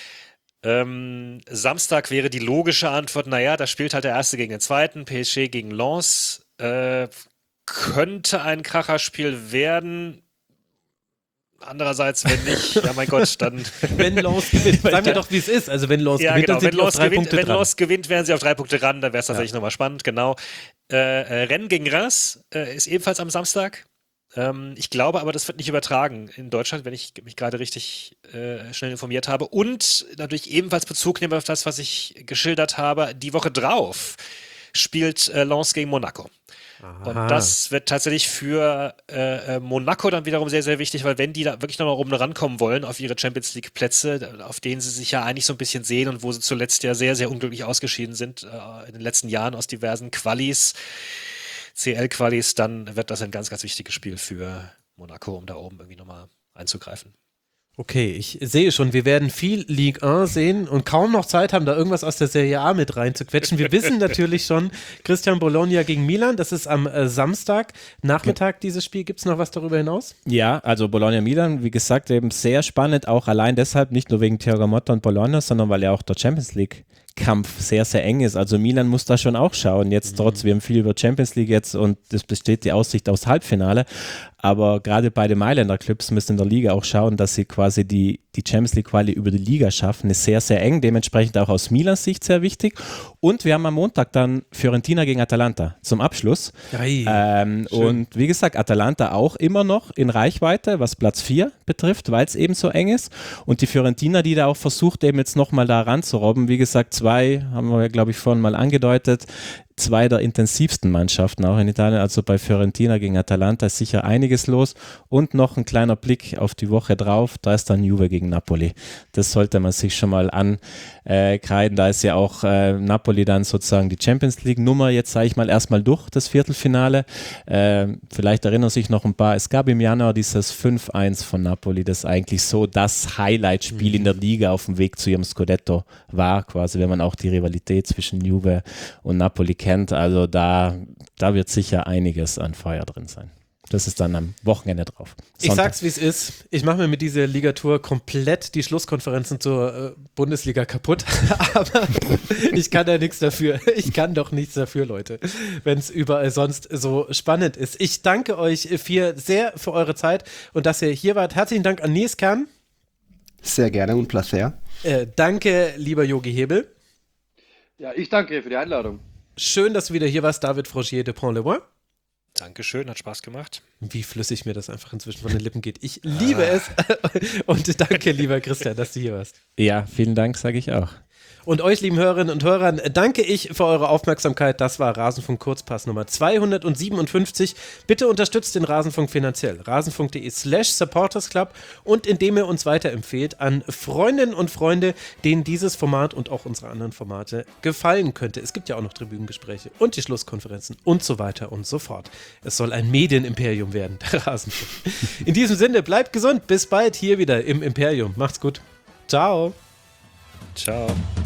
Samstag wäre die logische Antwort, naja, da spielt halt der Erste gegen den Zweiten, PSG gegen Lens. Könnte ein Kracherspiel werden. Andererseits, wenn nicht, ja mein Gott, dann... Wenn Lens gewinnt, sagen wir doch, wie es ist. Also wenn Lens gewinnt, dann sind die auf 3 Punkte dran. Wenn Lens gewinnt, wären sie auf 3 Punkte ran, dann wäre es tatsächlich nochmal spannend, genau. Rennes gegen Reims ist ebenfalls am Samstag. Ich glaube aber, das wird nicht übertragen in Deutschland, wenn ich mich gerade richtig schnell informiert habe. Und natürlich ebenfalls Bezug nehmen auf das, was ich geschildert habe. Die Woche drauf spielt Lens gegen Monaco. Aha. Und das wird tatsächlich für Monaco dann wiederum sehr, sehr wichtig, weil wenn die da wirklich nochmal oben rankommen wollen auf ihre Champions-League-Plätze, auf denen sie sich ja eigentlich so ein bisschen sehen und wo sie zuletzt ja sehr, sehr unglücklich ausgeschieden sind in den letzten Jahren aus diversen Qualis, CL-Qualis, dann wird das ein ganz, ganz wichtiges Spiel für Monaco, um da oben irgendwie nochmal einzugreifen. Okay, ich sehe schon, wir werden viel Ligue 1 sehen und kaum noch Zeit haben, da irgendwas aus der Serie A mit reinzuquetschen. Wir wissen natürlich schon, Christian Bologna gegen Milan, das ist am Samstag, Nachmittag dieses Spiel. Gibt es noch was darüber hinaus? Ja, also Bologna-Milan, wie gesagt, eben sehr spannend, auch allein deshalb, nicht nur wegen Thiago Motta und Bologna, sondern weil ja auch der Champions League Kampf sehr, sehr eng ist. Also Milan muss da schon auch schauen. Jetzt wir haben viel über Champions League jetzt und es besteht die Aussicht aufs Halbfinale. Aber gerade beide Mailänder Clubs müssen in der Liga auch schauen, dass sie quasi die Champions League Quali über die Liga schaffen. Ist sehr, sehr eng. Dementsprechend auch aus Milans Sicht sehr wichtig. Und wir haben am Montag dann Fiorentina gegen Atalanta zum Abschluss. Und wie gesagt, Atalanta auch immer noch in Reichweite, was Platz 4 betrifft, weil es eben so eng ist. Und die Fiorentina, die da auch versucht, eben jetzt nochmal da ranzurobben. Wie gesagt, 2 haben wir, glaube ich, vorhin mal angedeutet. 2 der intensivsten Mannschaften auch in Italien, also bei Fiorentina gegen Atalanta ist sicher einiges los und noch ein kleiner Blick auf die Woche drauf, da ist dann Juve gegen Napoli. Das sollte man sich schon mal ankreiden, da ist ja auch Napoli dann sozusagen die Champions League Nummer, jetzt sage ich mal erstmal durch das Viertelfinale, vielleicht erinnern sich noch ein paar, es gab im Januar dieses 5-1 von Napoli, das eigentlich so das Highlight-Spiel in der Liga auf dem Weg zu ihrem Scudetto war, quasi, wenn man auch die Rivalität zwischen Juve und Napoli kennt, also da wird sicher einiges an Feuer drin sein. Das ist dann am Wochenende drauf. Sonntag. Ich sag's, wie es ist. Ich mache mir mit dieser Ligatur komplett die Schlusskonferenzen zur Bundesliga kaputt. Aber ich kann da nichts dafür. Ich kann doch nichts dafür, Leute, wenn es überall sonst so spannend ist. Ich danke euch sehr für eure Zeit und dass ihr hier wart. Herzlichen Dank an Nils Kern. Sehr gerne und Placer. Danke, lieber Yogi Hebel. Ja, ich danke für die Einladung. Schön, dass du wieder hier warst, David Frogier de Pont-le-Bois. Dankeschön, hat Spaß gemacht. Wie flüssig mir das einfach inzwischen von den Lippen geht. Ich liebe es. Und danke, lieber Christian, dass du hier warst. Ja, vielen Dank, sage ich auch. Und euch, lieben Hörerinnen und Hörern, danke ich für eure Aufmerksamkeit. Das war Rasenfunk Kurzpass Nummer 257. Bitte unterstützt den Rasenfunk finanziell. rasenfunk.de/supportersclub und indem ihr uns weiterempfehlt an Freundinnen und Freunde, denen dieses Format und auch unsere anderen Formate gefallen könnte. Es gibt ja auch noch Tribünengespräche und die Schlusskonferenzen und so weiter und so fort. Es soll ein Medienimperium werden, der Rasenfunk. In diesem Sinne, bleibt gesund. Bis bald hier wieder im Imperium. Macht's gut. Ciao. Ciao.